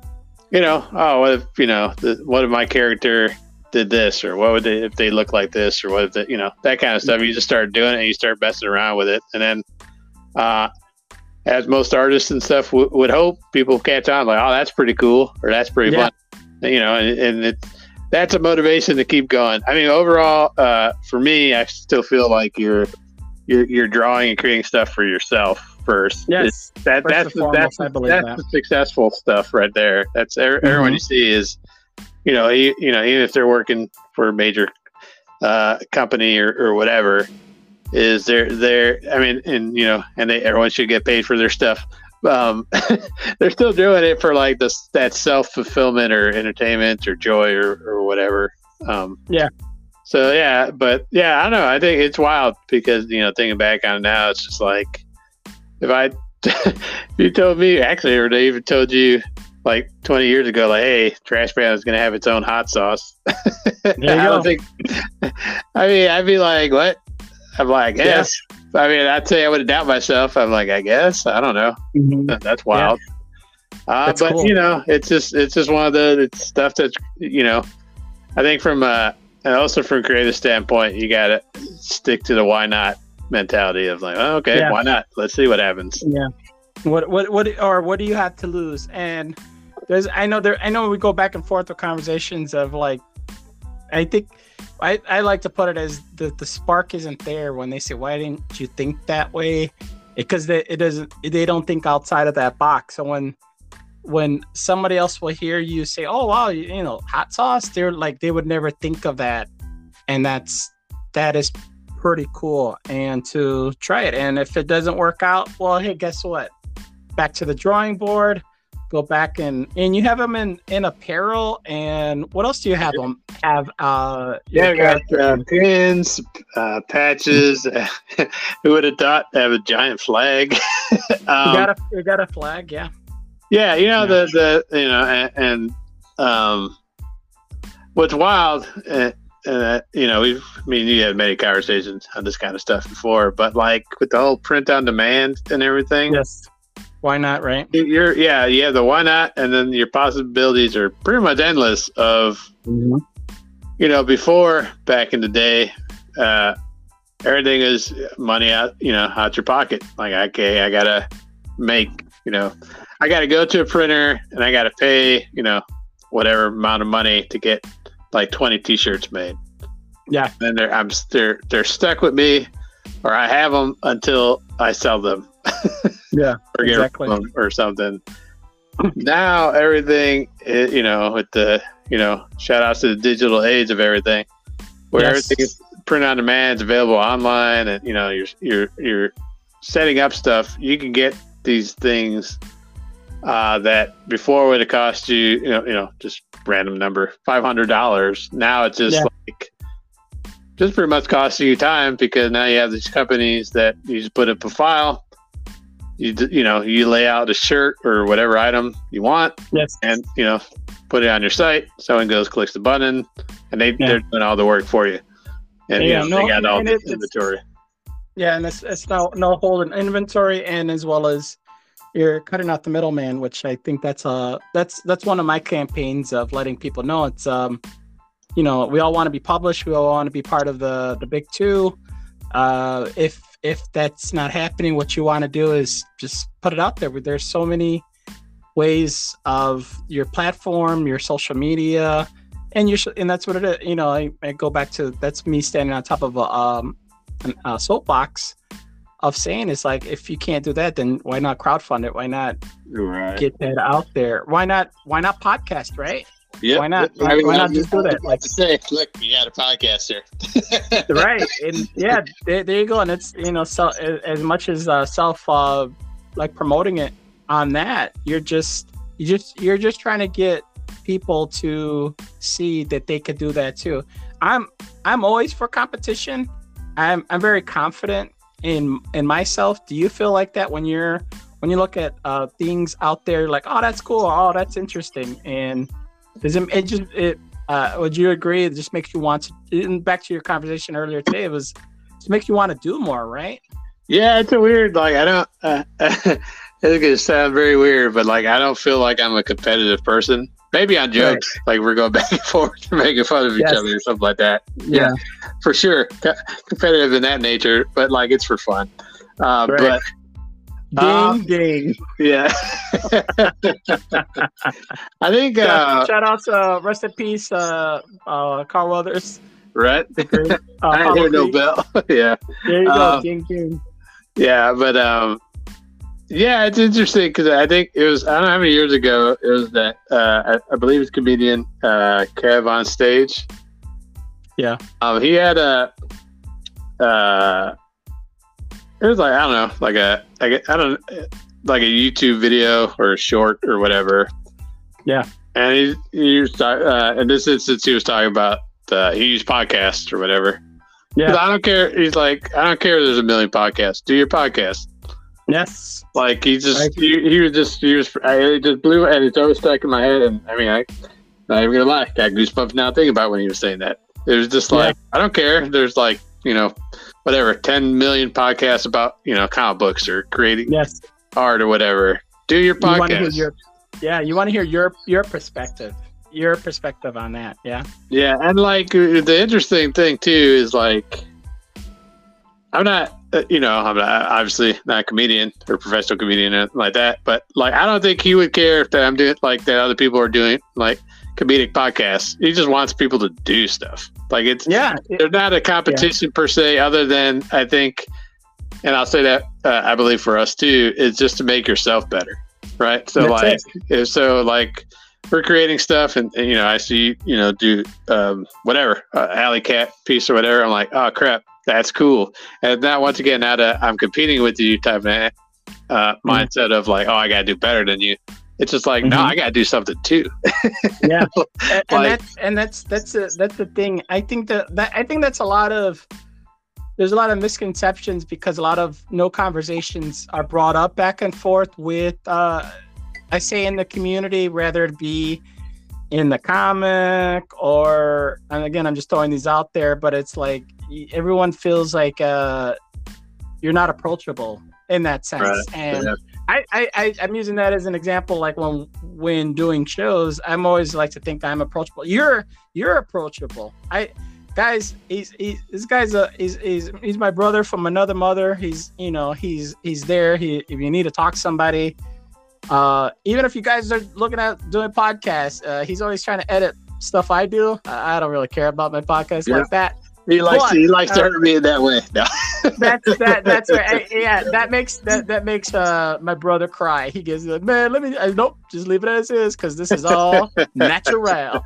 you know, oh, what if, you know, the, what if my character did this, or what would they, if they look like this, or what if they, you know, that kind of stuff. You just start doing it and you start messing around with it. And then, uh, as most artists and stuff w- would hope, people catch on like, oh, that's pretty cool, or that's pretty yeah. fun, you know, and, and it, that's a motivation to keep going. I mean, overall, uh, for me, I still feel like you're, you're, you're drawing and creating stuff for yourself first. Yes. It's, that, first that's, the, foremost, that's, that's that. the successful stuff right there. That's mm-hmm. everyone you see is, you know, you, you know, even if they're working for a major uh, company or, or whatever, is they're they're I mean, and you know, and they everyone should get paid for their stuff. Um, they're still doing it for like this that self fulfillment or entertainment or joy or, or whatever. Um, yeah. So yeah, but yeah, I don't know. I think it's wild because you know, thinking back on it now, it's just like if I if you told me actually, or they even told you. Like twenty years ago, like, hey, Trash Pan is going to have its own hot sauce. There you I go. don't think. I mean, I'd be like, what? I'm like, yes. Yeah. I mean, I'd say I would doubt myself. I'm like, I guess. I don't know. Mm-hmm. That's wild. Yeah. Uh, That's but cool. you know, it's just it's just one of the it's stuff that's you know, I think from uh and also from creative standpoint, you got to stick to the why not mentality of like, oh, okay, yeah. why not? Let's see what happens. Yeah. What what what or what do you have to lose? And there's I know there I know we go back and forth with conversations of like I think I, I like to put it as the, the spark isn't there when they say why didn't you think that way? Because they it doesn't they don't think outside of that box. So when when somebody else will hear you say, oh wow, you, you know, hot sauce, they're like they would never think of that. And that's that is pretty cool and to try it. And if it doesn't work out, well hey, guess what? Back to the drawing board, go back and and you have them in in apparel. And what else do you have them have? Uh yeah, we got uh, pins, uh, patches. Who would have thought to have a giant flag? um, you got a you got a flag, yeah. Yeah, you know yeah. the the you know and, and um, what's wild. Uh, Uh, you know, we've, I mean, you had many conversations on this kind of stuff before, but like with the whole print on demand and everything. Yes. Why not, right? You're, yeah, you have the why not, and then your possibilities are pretty much endless of, mm-hmm. you know, before, back in the day, uh, everything is money out, you know, out your pocket. Like, okay, I got to make, you know, I got to go to a printer and I got to pay, you know, whatever amount of money to get like twenty t-shirts made. Yeah. And they're I'm they're they're stuck with me, or I have them until I sell them. Yeah. or get exactly. them or something. Now everything is, you know, with the you know, shout outs to the digital age of everything, where yes. everything is print on demand, is available online, and you know, you're you're you're setting up stuff. You can get these things uh, that before would have cost you, you know, you know, just random number, five hundred dollars. Now it's just yeah. like, just pretty much costing you time because now you have these companies that you just put up a file. You you know, you lay out a shirt or whatever item you want, yes, and you know, put it on your site. Someone goes, clicks the button, and they yeah. they're doing all the work for you. And yeah, you know, no, they got all the it, inventory. Yeah, and it's it's no no holding inventory, and as well as you're cutting out the middleman, which I think that's uh that's that's one of my campaigns of letting people know it's um you know, we all want to be published, we all want to be part of the the big two. Uh, if if that's not happening, what you want to do is just put it out there. There's so many ways of your platform, your social media, and you should, and that's what it is. You know, I, I go back to that's me standing on top of a um an, a soapbox of saying it's like, if you can't do that, then why not crowdfund it? Why not right. get that out there? Why not? Why not podcast? Right? Yeah. Why not? Why, why not just do that? Like to say, look, you got a podcast here. Right. And yeah, there, there you go. And it's, you know, so as much as uh, self, uh, like promoting it on that, you're just, you just, you're just trying to get people to see that they could do that too. I'm, I'm always for competition. I'm, I'm very confident in, in myself. Do you feel like that when you're, when you look at uh, things out there, like, oh, that's cool. Oh, that's interesting. And does it, it just, it, uh, would you agree? It just makes you want to, and back to your conversation earlier today, it was, it makes you want to do more, right? Yeah, it's a weird, like, I don't, uh, it's going to sound very weird, but like, I don't feel like I'm a competitive person. Maybe on jokes, right. Like we're going back and forth, making fun of each yes. other or something like that. Yeah, yeah for sure. Co- competitive in that nature, but like it's for fun. Uh, right. But ding um, ding. Yeah. I think. Uh, shout out to uh, rest in peace, uh, uh, Carl Weathers. Right. Uh, I didn't hear no bell. Yeah. There you um, go. Ding ding. Yeah, but um. Yeah, it's interesting because I think it was, I don't know how many years ago, it was that, uh, I, I believe it's comedian uh, Kev on stage. Yeah. Um, he had a, uh, it was like, I don't know, like a, like a, I don't like a YouTube video or a short or whatever. Yeah. And he, he was, uh, in this instance, he was talking about, uh, he used podcasts or whatever. Yeah. I don't care. He's like, I don't care if there's a million podcasts. Do your podcast. Yes. Like he just, he, he was just, he was, I, it just blew, and it's always stuck in my head. And I mean, I, not even gonna lie, I got goosebumps now thinking about when he was saying that. It was just like, yeah. I don't care. There's like, you know, whatever, ten million podcasts about, you know, comic books or creating yes. art or whatever. Do your podcast. You your, yeah. You want to hear your, your perspective, your perspective on that. Yeah. Yeah. And like the interesting thing too is like, I'm not, Uh, you know, I'm not, obviously not a comedian or a professional comedian or anything like that, but like, I don't think he would care if that I'm doing like that other people are doing like comedic podcasts. He just wants people to do stuff. Like it's, yeah, they're not a competition yeah. per se, other than I think, and I'll say that uh, I believe for us too, is just to make yourself better. Right. So That's like, if, so like we're creating stuff and, and, you know, I see, you know, do um, whatever, uh, Alley Cat piece or whatever. I'm like, oh crap. That's cool. And now, once again, not a I'm competing with you type of uh, mm-hmm. mindset of like, oh, I got to do better than you. It's just like, mm-hmm. no, I got to do something too. Yeah, and, and like, that's and that's that's a, that's the thing. I think that, that I think that's a lot of there's a lot of misconceptions because a lot of no conversations are brought up back and forth with uh, I say in the community, whether it be in the comic or, and again, I'm just throwing these out there, but it's like everyone feels like uh, you're not approachable in that sense. Right. And yeah. I, I, I, I'm using that as an example, like when when doing shows, I'm always like to think I'm approachable. You're you're approachable. I guys, he's, he's this guy's a he's, he's he's my brother from another mother. He's you know he's he's there. He if you need to talk to somebody. Uh, even if you guys are looking at doing podcasts, uh, he's always trying to edit stuff I do. I, I don't really care about my podcast yeah. like that. He likes but, to, he likes uh, to hurt me in that way. No. that's that that's right. I, yeah, that makes that that makes uh my brother cry. He gives like, man, let me I, nope, just leave it as is because this is all natural.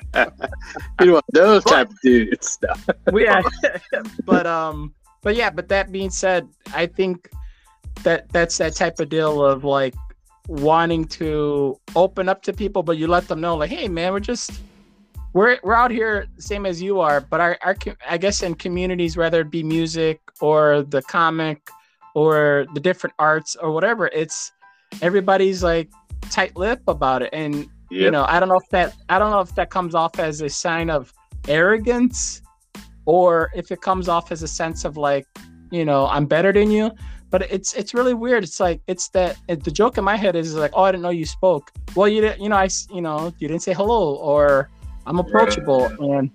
You know those but, type of dudes. yeah, but um, but yeah, but that being said, I think that that's that type of deal of like wanting to open up to people, but you let them know like, hey man, we're just we're we're out here same as you are, but our, our I guess in communities, whether it be music or the comic or the different arts or whatever, it's everybody's like tight lip about it. And yep. you know, I don't know if that I don't know if that comes off as a sign of arrogance or if it comes off as a sense of like, you know, I'm better than you. But it's it's really weird. It's like it's that it, the joke in my head is like, oh, I didn't know you spoke. Well, you didn't, you know, I, you know, you didn't say hello, or I'm approachable, yeah. and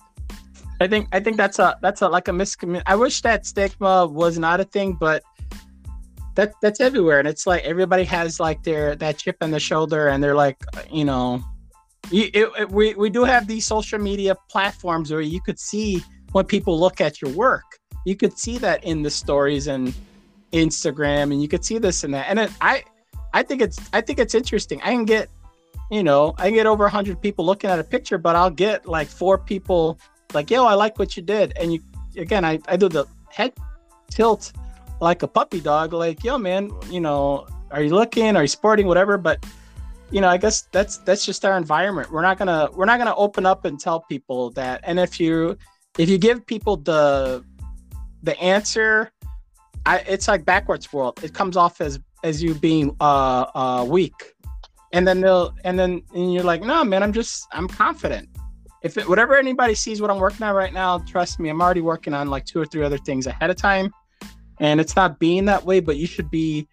I think I think that's a that's a like a miscommunication. I wish that stigma was not a thing, but that that's everywhere, and it's like everybody has like their that chip on the shoulder, and they're like, you know, you, it, it, we we do have these social media platforms where you could see when people look at your work. You could see that in the stories and Instagram, and you could see this and that, and it, I, I think it's, I think it's interesting. I can get, you know, I can get over a hundred people looking at a picture, but I'll get like four people like, yo, I like what you did, and you, again, I, I do the head tilt like a puppy dog, like, yo, man, you know, are you looking, are you sporting, whatever, but you know, I guess that's that's just our environment. We're not gonna, we're not gonna open up and tell people that, and if you, if you give people the, the answer. I, it's like backwards world. It comes off as as you being uh uh weak, and then they'll and then and you're like, no man, I'm just I'm confident. If it, whatever anybody sees what I'm working on right now, trust me, I'm already working on like two or three other things ahead of time, and it's not being that way. But you should be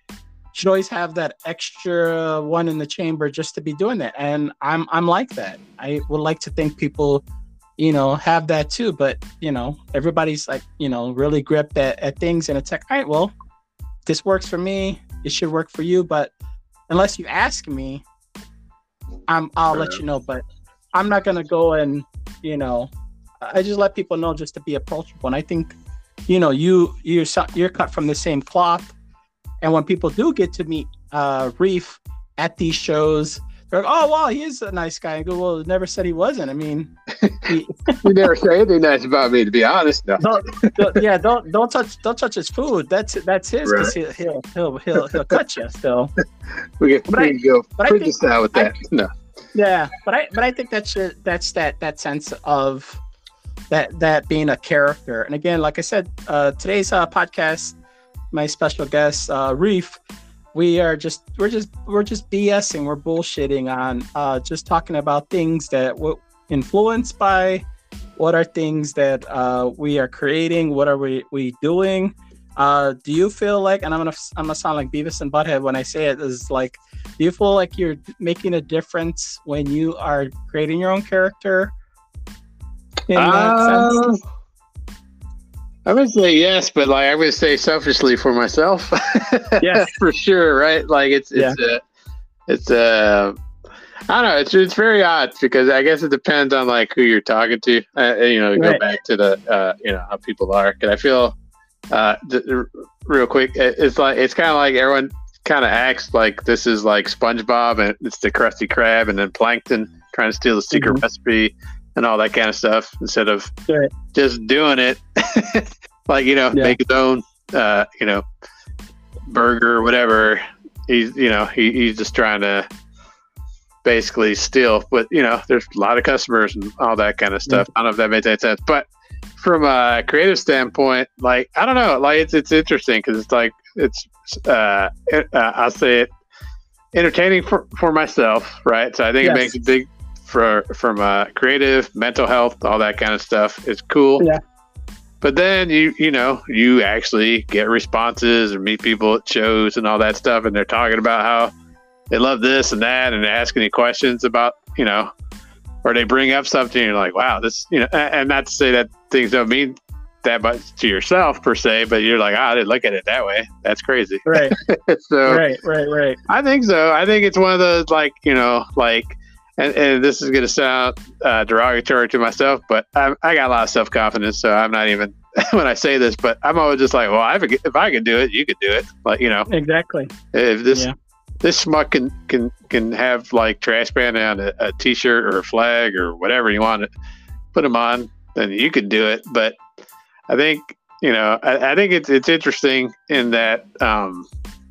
should always have that extra one in the chamber just to be doing that. And I'm I'm like that. I would like to think people, you know, have that too. But you know, everybody's like, you know, really gripped at, at things, and it's like, all right, well, this works for me. It should work for you. But unless you ask me, I'm I'll let you know. But I'm not gonna go and, you know, I just let people know just to be approachable. And I think, you know, you you're you're cut from the same cloth. And when people do get to meet uh, Reef at these shows, they're like, "Oh, wow, he's a nice guy." I go, "Well, never said he wasn't." I mean, he, you never say anything nice about me, to be honest. No. Don't, don't, yeah, don't don't touch don't touch his food. That's that's his, because right. he'll, he'll he'll he'll he'll cut you. So we can, we can go pretty style with that. I, no. Yeah, but I but I think that's that's that that sense of that that being a character. And again, like I said, uh, today's uh, podcast. My special guest, uh, Reef, we are just we're just we're just BSing, we're bullshitting on uh, just talking about things that we're influenced by, what are things that uh, we are creating, what are we we doing. Uh, do you feel like, and I'm gonna I'm gonna sound like Beavis and Butthead when I say it, is like, do you feel like you're making a difference when you are creating your own character? In that uh... sense? I would say yes, but like I would say selfishly for myself. Yes, for sure, right? Like it's it's yeah. uh, it's uh, I don't know. It's it's very odd because I guess it depends on like who you're talking to. Uh, you know, right. Go back to the uh, you know, how people are. Because I feel uh, th- real quick, it's like it's kind of like everyone kind of acts like this is like SpongeBob and it's the Krusty Krab and then Plankton trying to steal the secret mm-hmm. recipe. And all that kind of stuff instead of right. just doing it like, you know, yeah. make his own, uh, you know, burger or whatever. He's, you know, he, he's just trying to basically steal. But, you know, there's a lot of customers and all that kind of stuff. Yeah. I don't know if that makes any sense. But from a creative standpoint, like, I don't know, like it's it's interesting because it's like it's, uh, it, uh, I'll say it, entertaining for, for myself, right? So I think yes. it makes a big For from uh, creative, mental health, all that kind of stuff is cool. Yeah. But then you you know you actually get responses or meet people at shows and all that stuff, and they're talking about how they love this and that, and they're asking you questions about, you know, or they bring up something and you're like, wow, this, you know, and not to say that things don't mean that much to yourself per se, but you're like, oh, I didn't look at it that way. That's crazy. Right. so right, right, right. I think so. I think it's one of those like, you know, like. And, and this is going to sound uh, derogatory to myself, but I, I got a lot of self-confidence, so I'm not even when I say this, but I'm always just like, well, I, if I can do it, you can do it. Like, you know, exactly. If this yeah. this schmuck can can can have like trash band on a, a t-shirt or a flag or whatever you want to put them on, then you can do it. But I think, you know, I, I think it's it's interesting in that um,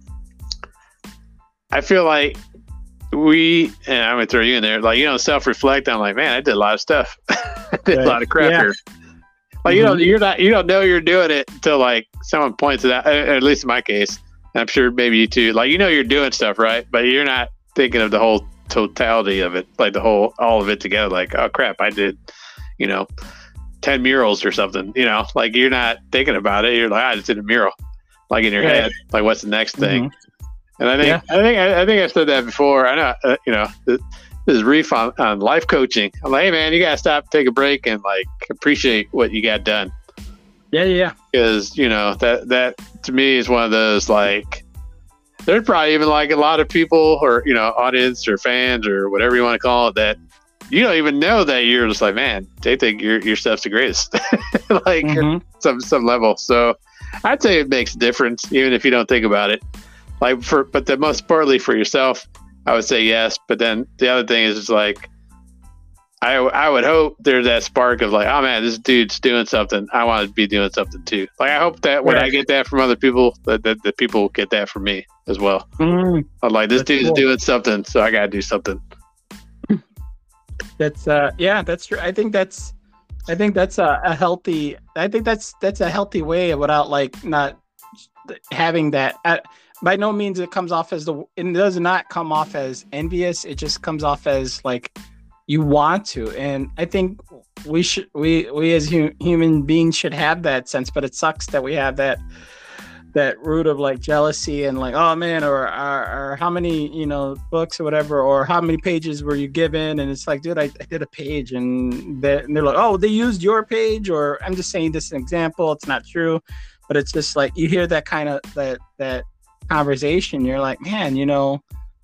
I feel like. We, and I'm gonna throw you in there, like, you know, self-reflect. I'm like, man, I did a lot of stuff. I did right. a lot of crap yeah. here. Like, mm-hmm. you know, you're not, you don't know you're doing it until like someone points it out. At least in my case, and I'm sure maybe you too. Like, you know, you're doing stuff right, but you're not thinking of the whole totality of it, like the whole, all of it together. Like, oh crap, I did, you know, ten murals or something. You know, like you're not thinking about it. You're like, I just did a mural. Like in your right. head, like what's the next thing? Mm-hmm. And I think, yeah. I think, I, I think I said that before. I know, uh, you know, this, this is Reef on, on life coaching. I'm like, hey man, you gotta stop, take a break, and like appreciate what you got done. Yeah, yeah. Because you know that that to me is one of those like. There's probably even like a lot of people, or you know, audience or fans or whatever you want to call it, that you don't even know that you're just like, man, they think your your stuff's the greatest, like mm-hmm. some some level. So I'd say it makes a difference, even if you don't think about it. Like for, but the most importantly for yourself, I would say yes. But then the other thing is, it's like, I I would hope there's that spark of like, oh man, this dude's doing something. I want to be doing something too. Like I hope that when right. I get that from other people, that that the people get that from me as well. Mm-hmm. I'm like, this that's dude's cool. doing something, so I gotta do something. That's uh, yeah, that's true. I think that's, I think that's a, a healthy. I think that's that's a healthy way without like not having that. I, by no means it comes off as the. It does not come off as envious. It just comes off as like you want to. And I think we should. We we as hu- human beings should have that sense. But it sucks that we have that that root of like jealousy and like, oh man, or, or or how many, you know, books or whatever, or how many pages were you given? And it's like, dude, I, I did a page, and they're, and they're like, oh, they used your page, or I'm just saying this is an example. It's not true, but it's just like you hear that kind of that that conversation. You're like, man, you know,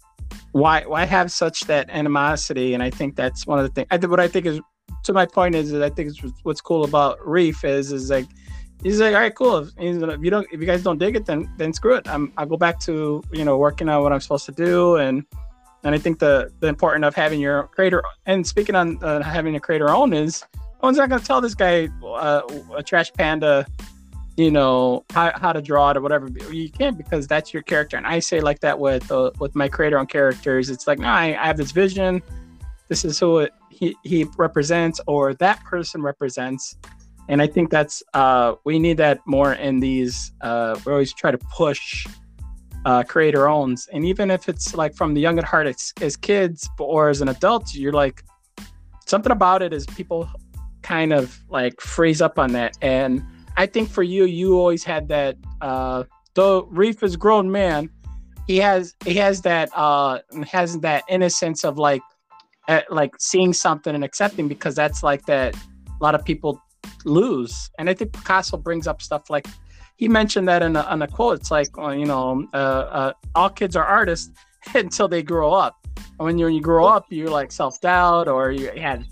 why why have such that animosity? And I think that's one of the things. I think what I think is, to my point is that I think it's, what's cool about Reef is is like. He's like, all right, cool. If, if you don't, if you guys don't dig it, then then screw it. I'm, I'll go back to, you know, working on what I'm supposed to do, and and I think the the important of having your creator, and speaking on uh, having a creator own is, no one's not going to tell this guy uh, a Trash Panda, you know, how, how to draw it or whatever. You can't, because that's your character. And I say like that with uh, with my creator own characters. It's like, no, I, I have this vision. This is who it, he he represents, or that person represents. And I think that's, uh, we need that more in these, uh, we always try to push uh, creator owns. And even if it's like from the young at heart as, as kids or as an adult, you're like, something about it is people kind of like freeze up on that. And I think for you, you always had that, uh, though Reef is a grown man, he has, he has that, uh, has that innocence of like, uh, like seeing something and accepting, because that's like that a lot of people lose. And I think Picasso brings up stuff like, he mentioned that in a, in a quote. It's like, well, you know, uh, uh, all kids are artists until they grow up. And when you when you grow up, you're like self-doubt, or you had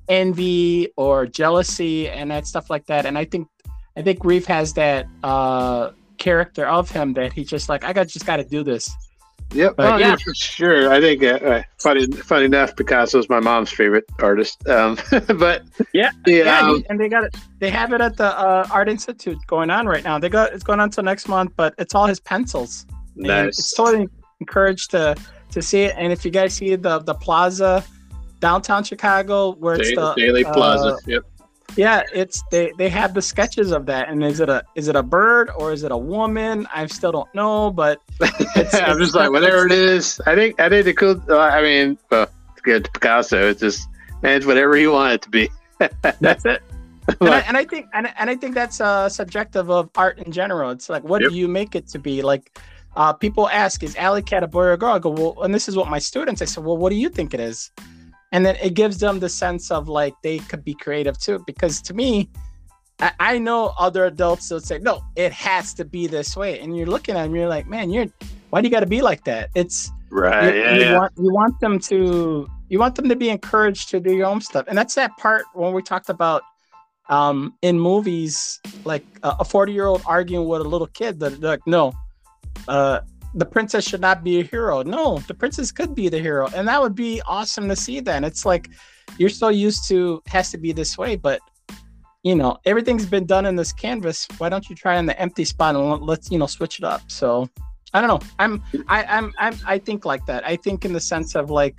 envy or jealousy and that stuff like that. And I think I think Reef has that uh, character of him that he's just like, I got just got to do this. Yep. But, oh, yeah. yeah, for sure. I think uh, uh, funny, funny enough, Picasso's my mom's favorite artist. Um, but yeah, yeah, yeah um, he, and they got it. They have it at the uh, Art Institute going on right now. They got it's going on until next month, but it's all his pencils. Nice. And it's totally encouraged to to see it. And if you guys see the the Plaza downtown Chicago, where it's Daily, the Daily uh, Plaza. Yep. Yeah, it's they they have the sketches of that. And is it a is it a bird or is it a woman? I still don't know, but it's, I'm just like, whatever it is. I think I think the cool. Uh, I mean, well, it's good. Picasso. It's just, man, it's whatever you want it to be. That's it. And I, and I think and, and I think that's uh, subjective of art in general. It's like, what yep. do you make it to be? Like, uh, people ask, is Alley Cat a boy or a girl? I go, well, and this is what my students. I said, well, what do you think it is? And then it gives them the sense of like they could be creative too. Because to me, I, I know other adults will say, no, it has to be this way. And you're looking at them, you're like, man, you're why do you got to be like that? It's right. You, yeah, you yeah. want you want them to you want them to be encouraged to do your own stuff. And that's that part when we talked about um, in movies, like a forty year old arguing with a little kid that like, no, uh, the princess should not be a hero. No, the princess could be the hero. And that would be awesome to see then. It's like, you're so used to, has to be this way, but you know, everything's been done in this canvas. Why don't you try on the empty spot and let's, you know, switch it up. So I don't know. I'm, I, I'm, I'm, I think like that. I think in the sense of like,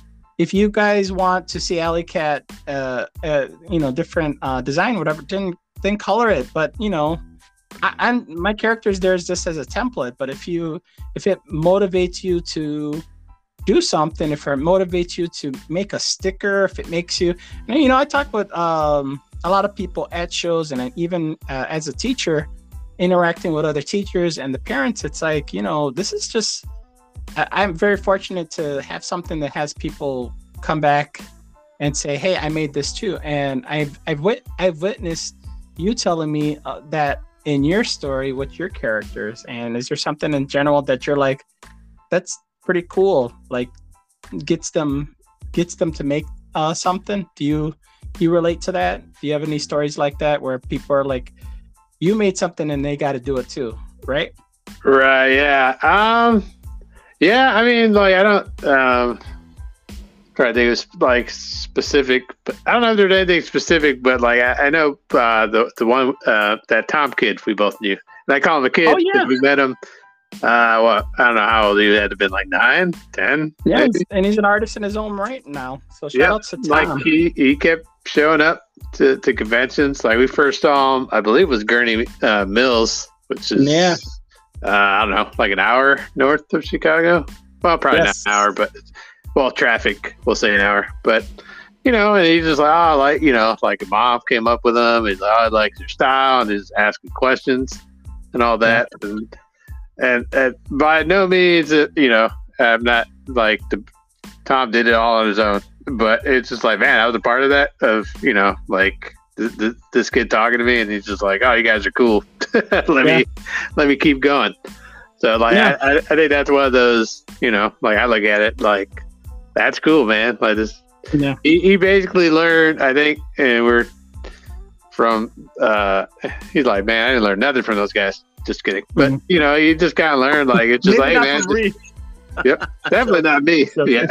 if you guys want to see Alley Cat, uh, uh, you know, different uh, design, whatever, then, then color it. But, you know, I, I'm my character's there is just as a template, but if you if it motivates you to do something, if it motivates you to make a sticker, if it makes you, you know, I talk with um, a lot of people at shows, and even uh, as a teacher, interacting with other teachers and the parents. It's like, you know, this is just. I, I'm very fortunate to have something that has people come back and say, "Hey, I made this too," and I've I've wit- I've witnessed you telling me uh, that. In your story with your characters. And is there something in general that you're like, that's pretty cool, like gets them gets them to make uh something? Do you do you relate to that? Do you have any stories like that where people are like, you made something and they got to do it too, right? Right. Yeah. Um yeah, I mean, like, I don't um trying to think it was like specific, but I don't know if there's anything specific, but like I, I know uh, the the one uh, that Tom kid we both knew, and I call him a kid because oh, yeah. we met him. Uh, what I don't know how old he had to have been, like nine, ten. Yeah, he's, and he's an artist in his own right now. So shout yeah, out to Tom. Like he, he kept showing up to, to conventions. Like we first saw him, I believe it was Gurney uh, Mills, which is yeah, uh, I don't know, like an hour north of Chicago. Well, probably yes. not an hour, but. Well, traffic, we'll say an hour, but you know, and he's just like, oh, like, you know, like a mom came up with him. He's like, oh, I like your style, and he's asking questions. and all that. Yeah. And, and and by no means, uh, you know, I'm not like the Tom did it all on his own, but it's just like, man, I was a part of that. Of you know, like th- th- this kid talking to me, and he's just like, oh, you guys are cool. let yeah. me let me keep going. So like, yeah. I, I I think that's one of those, you know, like I look at it like that's cool, man. Like this, yeah. He, he basically learned, I think, and we're from. Uh, he's like, man, I didn't learn nothing from those guys. Just kidding. But, mm-hmm. you know, you just kind of learn, like, it's just like, hey, man. Just, yep. Definitely not me. Yeah.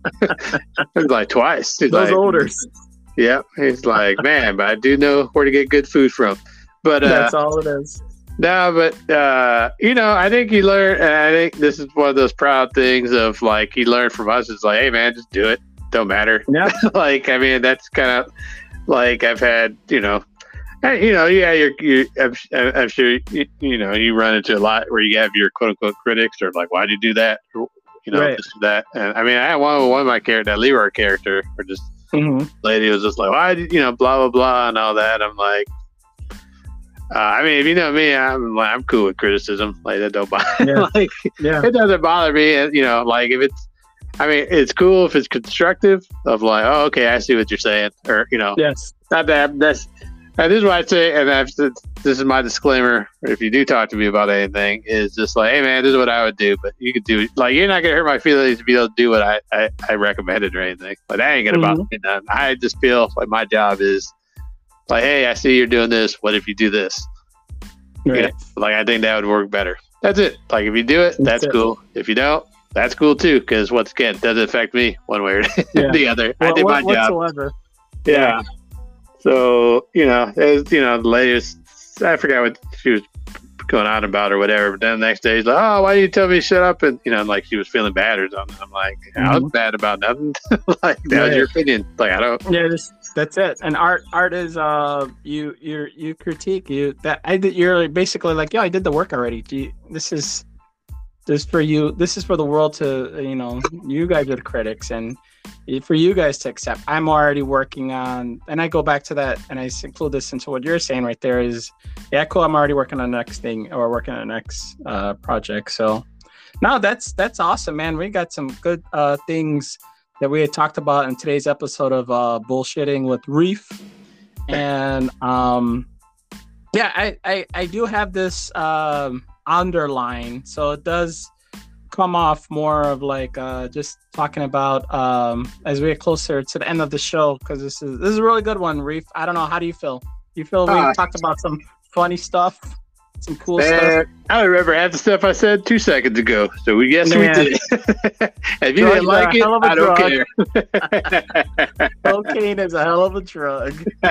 It was like twice. He's those like, olders. Yep. He's like, man, but I do know where to get good food from. But uh, that's all it is. No, but, uh, you know, I think he learned, and I think this is one of those proud things of, like, he learned from us. It's like, hey, man, just do it. Don't matter. Yeah. Like, I mean, that's kind of, like, I've had, you know, you know, yeah, you're, you I'm, I'm sure, you, you know, you run into a lot where you have your quote unquote critics or like, why'd you do that? Or, you know, right. this or that. And I mean, I had one, one of my character, that Leroy character, or just mm-hmm. lady was just like, why did you know, blah, blah, blah, and all that. I'm like, uh, I mean, if you know me, I'm I'm cool with criticism. Like, that don't bother yeah. like, yeah. It doesn't bother me. And, you know, like if it's, I mean, it's cool if it's constructive of like, oh, okay, I see what you're saying. Or, you know, yes. not that, that's, and this is what I say, and I've, this is my disclaimer. If you do talk to me about anything, is just like, hey man, this is what I would do, but you could do like you're not gonna hurt my feelings to be able to do what I, I, I recommended or anything. But that ain't gonna mm-hmm. bother me none. I just feel like my job is like, hey, I see you're doing this. What if you do this? Right. You know, like I think that would work better. That's it. Like if you do it, that's, that's cool. It. If you don't, that's cool too. Because once again, it doesn't affect me one way or yeah. the other. Well, I did my job. Whatsoever. Yeah. So, you know, as you know, the latest, I forgot what she was going on about or whatever. But then the next day, he's like, oh, why didn't you tell me to shut up? And, you know, like she was feeling bad or something. I'm like, mm-hmm. I was bad about nothing. Like, that right. was your opinion. Like, I don't. Yeah, just, that's it. And art art is, uh, you you you critique. you that I did. You're basically like, yeah, I did the work already. You, this is this for you. This is for the world to, you know, you guys are the critics. And for you guys to accept. I'm already working on, and I go back to that, and I include this into what you're saying right there is, yeah, cool. I'm already working on the next thing or working on the next uh, project. So, no, that's that's awesome, man. We got some good uh, things that we had talked about in today's episode of uh, Bullshitting with Reef, and um, yeah, I, I I do have this um, underline, so it does come off more of like uh just talking about um as we get closer to the end of the show, because this is this is a really good one. Reef, I don't know, how do you feel? You feel we uh, talked about some funny stuff, some cool man, stuff? I don't remember half the stuff I said two seconds ago, so we guess man. we did. If you didn't like it, I don't care. Cocaine is a hell of a drug.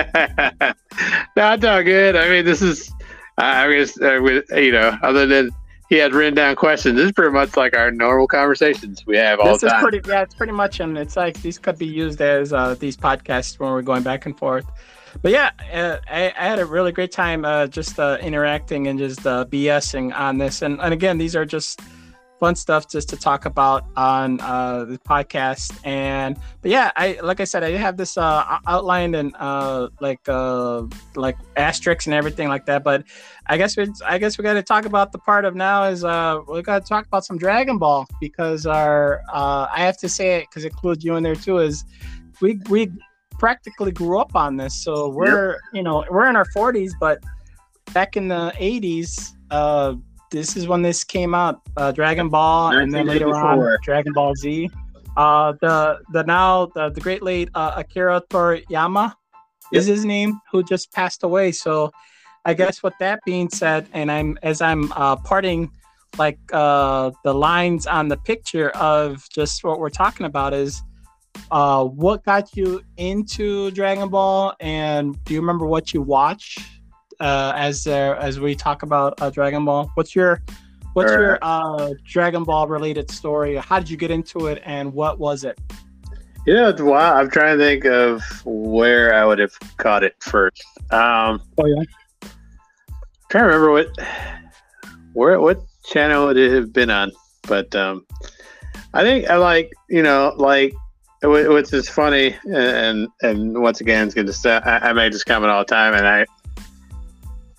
No, it's all good. I mean, this is I guess uh, you know, other than he had written down questions, this is pretty much like our normal conversations we have all this the time. Is pretty, yeah, it's pretty much, and it's like these could be used as uh, these podcasts when we're going back and forth. But yeah, uh, I, I had a really great time uh, just uh, interacting and just uh, BSing on this. And, and again, these are just fun stuff just to talk about on uh, the podcast. And but yeah, I like I said, I have this uh, outlined and uh, like uh, like asterisks and everything like that. But I guess we I guess we got to talk about the part of now is uh, we got to talk about some Dragon Ball, because our uh, I have to say it because it includes you in there too. Is we we practically grew up on this, so we're yep. you know we're in our forties, but back in the eighties. Uh, This is when this came out, uh, Dragon Ball, and then later on Dragon Ball Z. Uh, the the now the, the great late uh, Akira Toriyama yep. is his name, who just passed away. So, I guess with that being said, and I'm as I'm uh, parting like uh, the lines on the picture of just what we're talking about is, uh, what got you into Dragon Ball, and do you remember what you watched? Uh, as there as we talk about uh, Dragon Ball, what's your what's sure. your uh, Dragon Ball related story? How did you get into it, and what was it? You know, it's wild. I'm trying to think of where I would have caught it first. Um, oh yeah, I'm trying to remember what where what channel would it have been on, but um, I think I like you know like. What's is funny, and and once again, it's going to say I, I make this comment all the time, and I.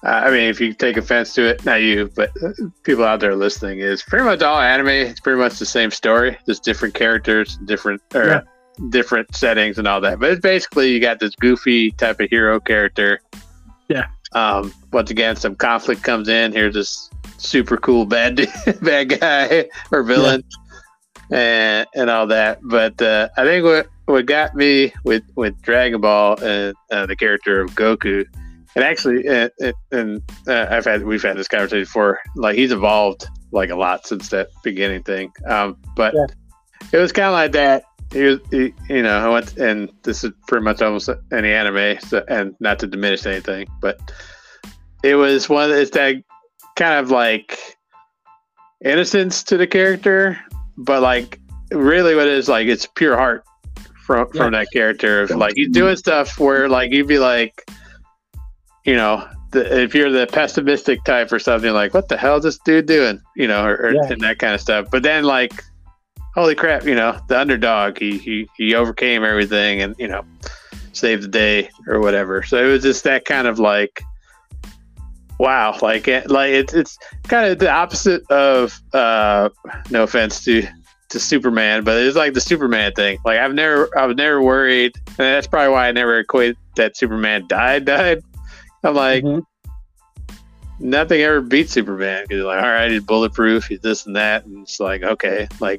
I mean, if you take offense to it, not you, but people out there listening, is pretty much all anime. It's pretty much the same story, just different characters, different or yeah. different settings and all that. But it's basically you got this goofy type of hero character. Yeah. Um. Once again, some conflict comes in. Here's this super cool bad bad guy or villain, yeah. and and all that. But uh, I think what what got me with with Dragon Ball and uh, the character of Goku. And actually, uh, and uh, I've had we've had this conversation before. Like he's evolved like a lot since that beginning thing. Um, but yeah. It was kind of like that. He was, he, you know, I went, and this is pretty much almost any anime. So, and not to diminish anything, but it was one. It's that kind of like innocence to the character, but like really, what it is like it's pure heart from yeah. from that character. Of like he's doing stuff where like you'd be like. You know, the, if you're the pessimistic type or something, like, what the hell is this dude doing? You know, or, or yeah. and that kind of stuff. But then, like, holy crap, you know, the underdog, he he he overcame everything and, you know, saved the day or whatever. So it was just that kind of like, wow, like, like it's it's kind of the opposite of, uh, no offense to to Superman, but it's like the Superman thing. Like, I've never, I was never worried, and that's probably why I never equated that Superman died, died. I'm like, mm-hmm. nothing ever beats Superman because you're like, all right, he's bulletproof, he's this and that, and it's like, okay, like,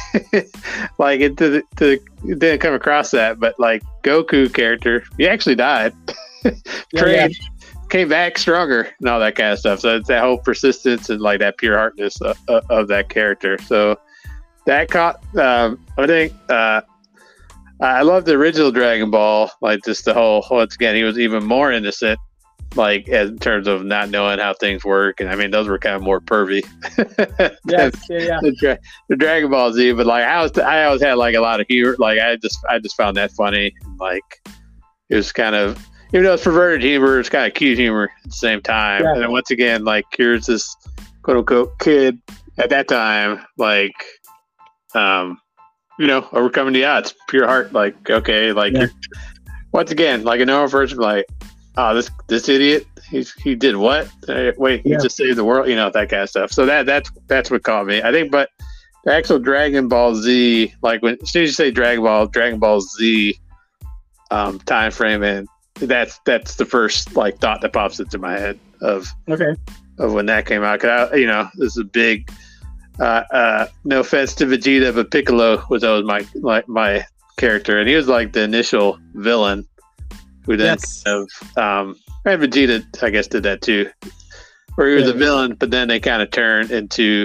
like it, to, to, it didn't come across that, but like Goku character, he actually died, trained, yeah. came back stronger, and all that kind of stuff. So it's that whole persistence and like that pure heartness of, of, of that character. So that caught, um, I think. Uh, I love the original Dragon Ball, like just the whole. Once again, he was even more innocent. Like in terms of not knowing how things work, and I mean those were kind of more pervy. yes, yeah, yeah. The, Dra- the Dragon Ball Z, but like I was, I always had like a lot of humor. Like I just, I just found that funny. Like it was kind of, even though it's perverted humor, it's kind of cute humor at the same time. Yeah. And then once again, like here's this quote unquote kid at that time, like, um, you know, overcoming the odds, pure heart. Like okay, like yeah. once again, like a normal person, like. Oh, this this idiot! He's he did what? Uh, wait, he yeah. just saved the world, you know, that kind of stuff. So that that's that's what caught me. I think, but the actual Dragon Ball Z, like when as soon as you say Dragon Ball, Dragon Ball Z, um, time frame, and that's that's the first like thought that pops into my head of okay of when that came out. Cause I, you know, this is a big. Uh, uh, no offense to Vegeta, but Piccolo was always my like my character, and he was like the initial villain. Who then yes. kind of, um, and Vegeta, I guess, did that too, where he was yeah. a villain, but then they kind of turned into,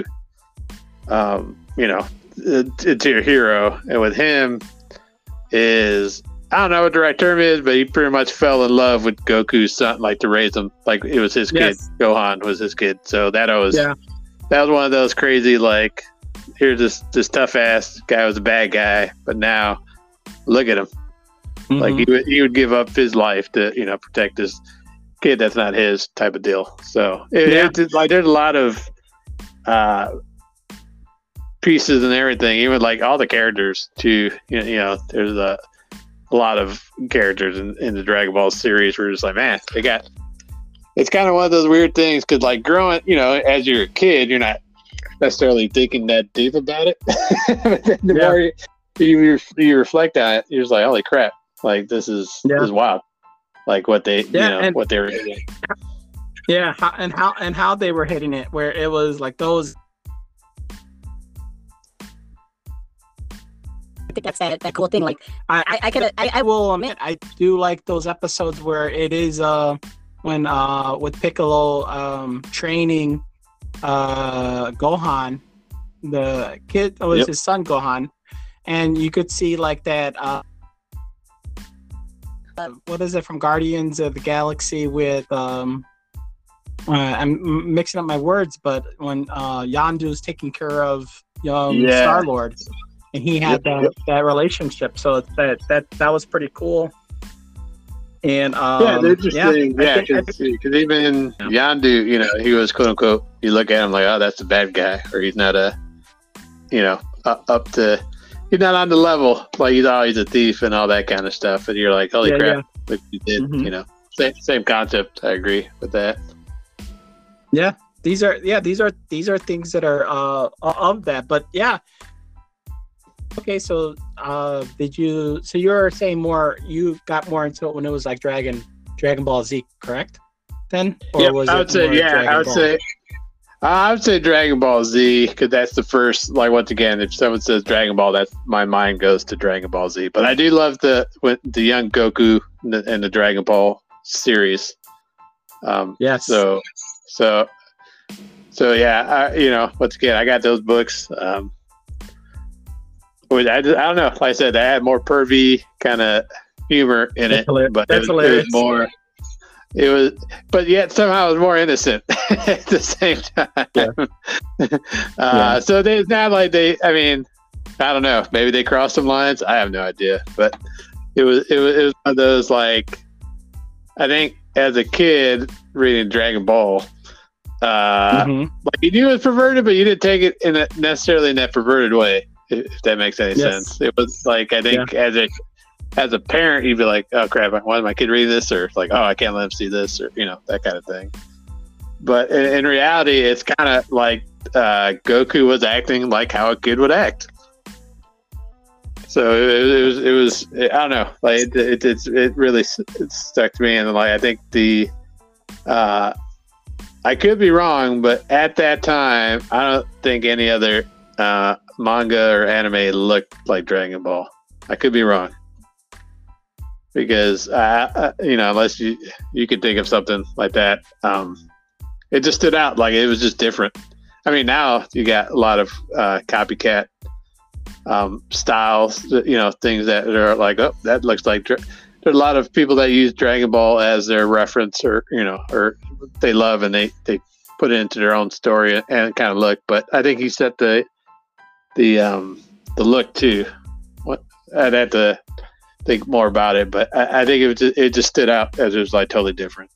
um, you know, into a hero. And with him, is I don't know what the right term is, but he pretty much fell in love with Goku's son, like to raise him, like it was his yes. kid. Gohan was his kid, so that was yeah. that was one of those crazy like, here's this this tough ass guy was a bad guy, but now look at him. Mm-hmm. Like he would, he would give up his life to, you know, protect his kid that's not his type of deal. So it, yeah. it, it's like there's a lot of uh, pieces and everything, even like all the characters too. You know, you know there's a, a lot of characters in, in the Dragon Ball series where it's like, man, they got. It's kind of one of those weird things because, like, growing, you know, as you're a kid, you're not necessarily thinking that deep about it. But then the yeah. more you, you you reflect on it, you're just like, holy crap. Like this is yeah. this is wild, like what they yeah, you know and, what they were hitting. Yeah, how, and how and how they were hitting it, where it was like those. I think that's that, that cool thing. Like I I, I could I, I will admit I do like those episodes where it is uh when uh with Piccolo um training uh Gohan, the kid was yep. his son Gohan, and you could see like that. Uh, Uh, what is it from Guardians of the Galaxy with um uh, I'm mixing up my words, but when uh Yondu's taking care of young yeah. Star-Lord and he had yep, that, yep. that relationship, so that that that was pretty cool. And um, yeah, the interesting, yeah, because yeah, even Yondu, you know, he was quote unquote. You look at him like, oh, that's a bad guy, or he's not a, you know, up, up to. He's not on the level, like he's always a thief and all that kind of stuff. And you're like, holy yeah, crap, yeah. what you did, mm-hmm. you know. Same, same concept. I agree with that. Yeah, these are yeah these are these are things that are uh of that. But yeah, okay. So uh, did you? So you're saying more? You got more into it when it was like Dragon Dragon Ball Z, correct? Then, or Yep, was I it would say more yeah. I Dragon would Ball? say I would say Dragon Ball Z because that's the first. Like once again, if someone says Dragon Ball, that's my mind goes to Dragon Ball Z. But I do love the with the young Goku and the, and the Dragon Ball series. Um, Yes. so so so yeah. I, you know, once again, I got those books. Um, which I, just, I don't know. Like I said, they had more pervy kind of humor in That's it, hilarious. but it That's was, it was hilarious. more. It was, but yet somehow it was more innocent at the same time. Yeah. uh, Yeah. So they, it's not like they. I mean, I don't know. Maybe they crossed some lines. I have no idea. But it was it was, it was one of those like. I think as a kid reading Dragon Ball, uh, hmm like you knew it was perverted, but you didn't take it in a, necessarily in that perverted way. If if that makes any Yes. sense, it was like I think as a as a parent, you'd be like, "Oh crap, why did my kid read this?" Or like, "Oh, I can't let him see this," or you know that kind of thing. But in, in reality, it's kind of like uh, Goku was acting like how a kid would act. So it, it was, it was, I don't know, like it, it, it's, it really s- it stuck to me, and like I think the, uh, I could be wrong, but at that time, I don't think any other uh, manga or anime looked like Dragon Ball. I could be wrong because uh, you know, unless you you could think of something like that, um, it just stood out. Like it was just different. I mean, now you got a lot of uh, copycat um, styles, you know, things that are like, oh, that looks like. Dra-. There are a lot of people that use Dragon Ball as their reference, or you know, or they love and they they put it into their own story and kind of look. But I think he set the the um the look too. What I'd have to think more about it, but I, I think it was just, it just stood out as it was like totally different.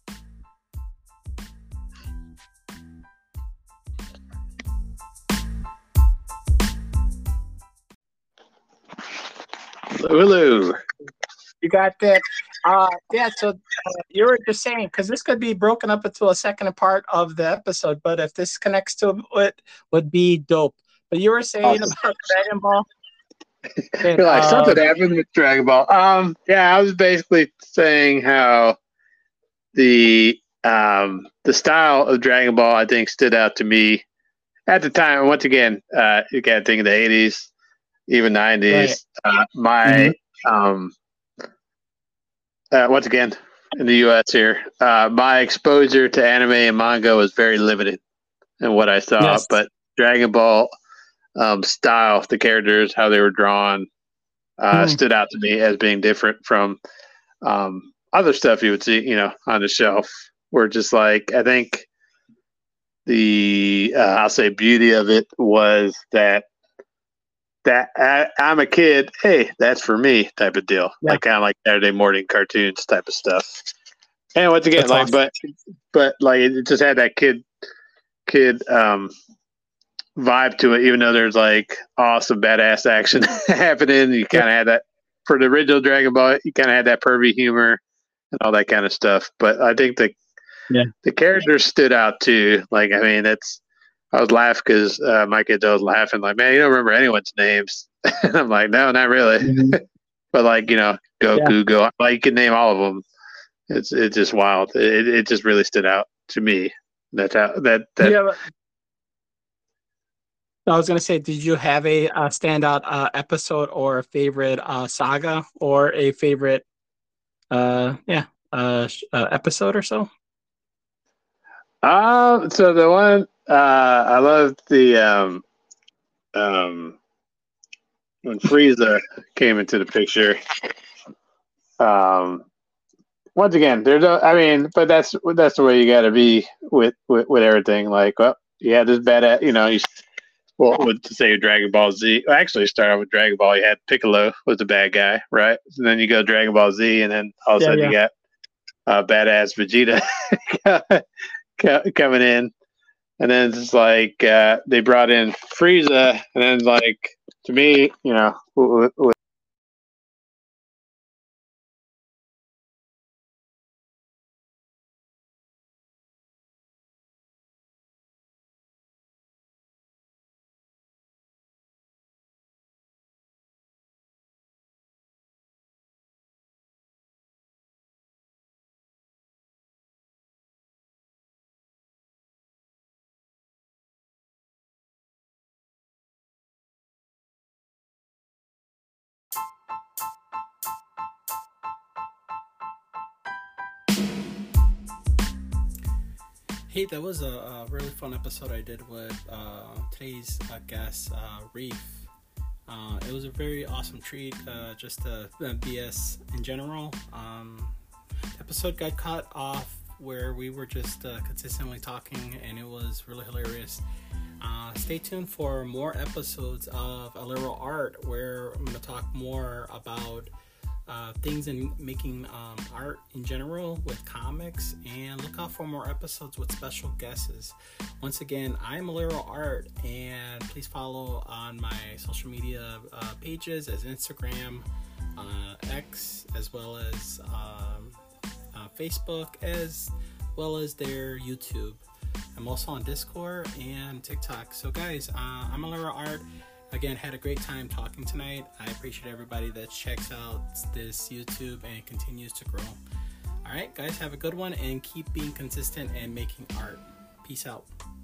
Hello. You got that. Uh, yeah. So uh, you were just saying because this could be broken up into a second part of the episode, but if this connects to it, would be dope. But you were saying Awesome. about Dragon Ball. That, You're like uh, something happened with Dragon Ball. Um, yeah, I was basically saying how the um the style of Dragon Ball I think stood out to me at the time. Once again, uh, you got to think of the eighties, even right. nineties. Uh, Mm-hmm. my um, uh, once again in the U S here, uh, my exposure to anime and manga was very limited in what I saw, Yes. but Dragon Ball um, style, the characters, how they were drawn, uh, Mm. stood out to me as being different from um, other stuff you would see, you know, on the shelf. Where just like I think the uh, I'll say beauty of it was that that I, I'm a kid. Hey, that's for me type of deal. Yeah. Like kind of like Saturday morning cartoons type of stuff. And once again, That's like, awesome. but but like it just had that kid kid um vibe to it, even though there's like awesome badass action happening. You Yeah. kind of had that for the original Dragon Ball. You kind of had that pervy humor and all that kind of stuff. But I think the Yeah. the characters stood out too. Like I mean, it's I was laughing because uh, my kids was laughing like, man, you don't remember anyone's names. And I'm like, no, not really. Mhm. But like you know, Yeah. Goku, Go, like you can name all of them. It's it's just wild. It it just really stood out to me. That's how that that Yeah. I was gonna say, did you have a uh, standout uh, episode or a favorite uh, saga or a favorite, uh, yeah, uh, sh- uh, episode or so? Um, so the one uh, I loved the um, um, when Frieza came into the picture. Um, once again, there's no, I mean, but that's that's the way you got to be with, with with everything. Like, well, yeah, this bad at you know, you well, would to say Dragon Ball Z. Well, actually, start out with Dragon Ball. You had Piccolo was the bad guy, right? And then you go Dragon Ball Z, and then all of a Yeah, sudden you yeah. got uh, badass Vegeta coming in. And then it's like uh, they brought in Frieza, and then like to me, you know, w- w- Hey, that was a, a really fun episode I did with uh, today's uh, guest, uh, Reef. Uh, it was a very awesome treat, uh, just uh, B S in general. Um, the episode got cut off where we were just uh, consistently talking, and it was really hilarious. Uh, stay tuned for more episodes of Alero Art, where I'm going to talk more about uh, things in making um, art in general with comics, and look out for more episodes with special guests. Once again, I'm Alero Art, and please follow on my social media uh, pages as Instagram, uh, X, as well as um, uh, Facebook, as well as their YouTube. I'm also on Discord and TikTok. So guys, uh, I'm Alero Art. Again, had a great time talking tonight. I appreciate everybody that checks out this YouTube and continues to grow. All right, guys, have a good one and keep being consistent and making art. Peace out.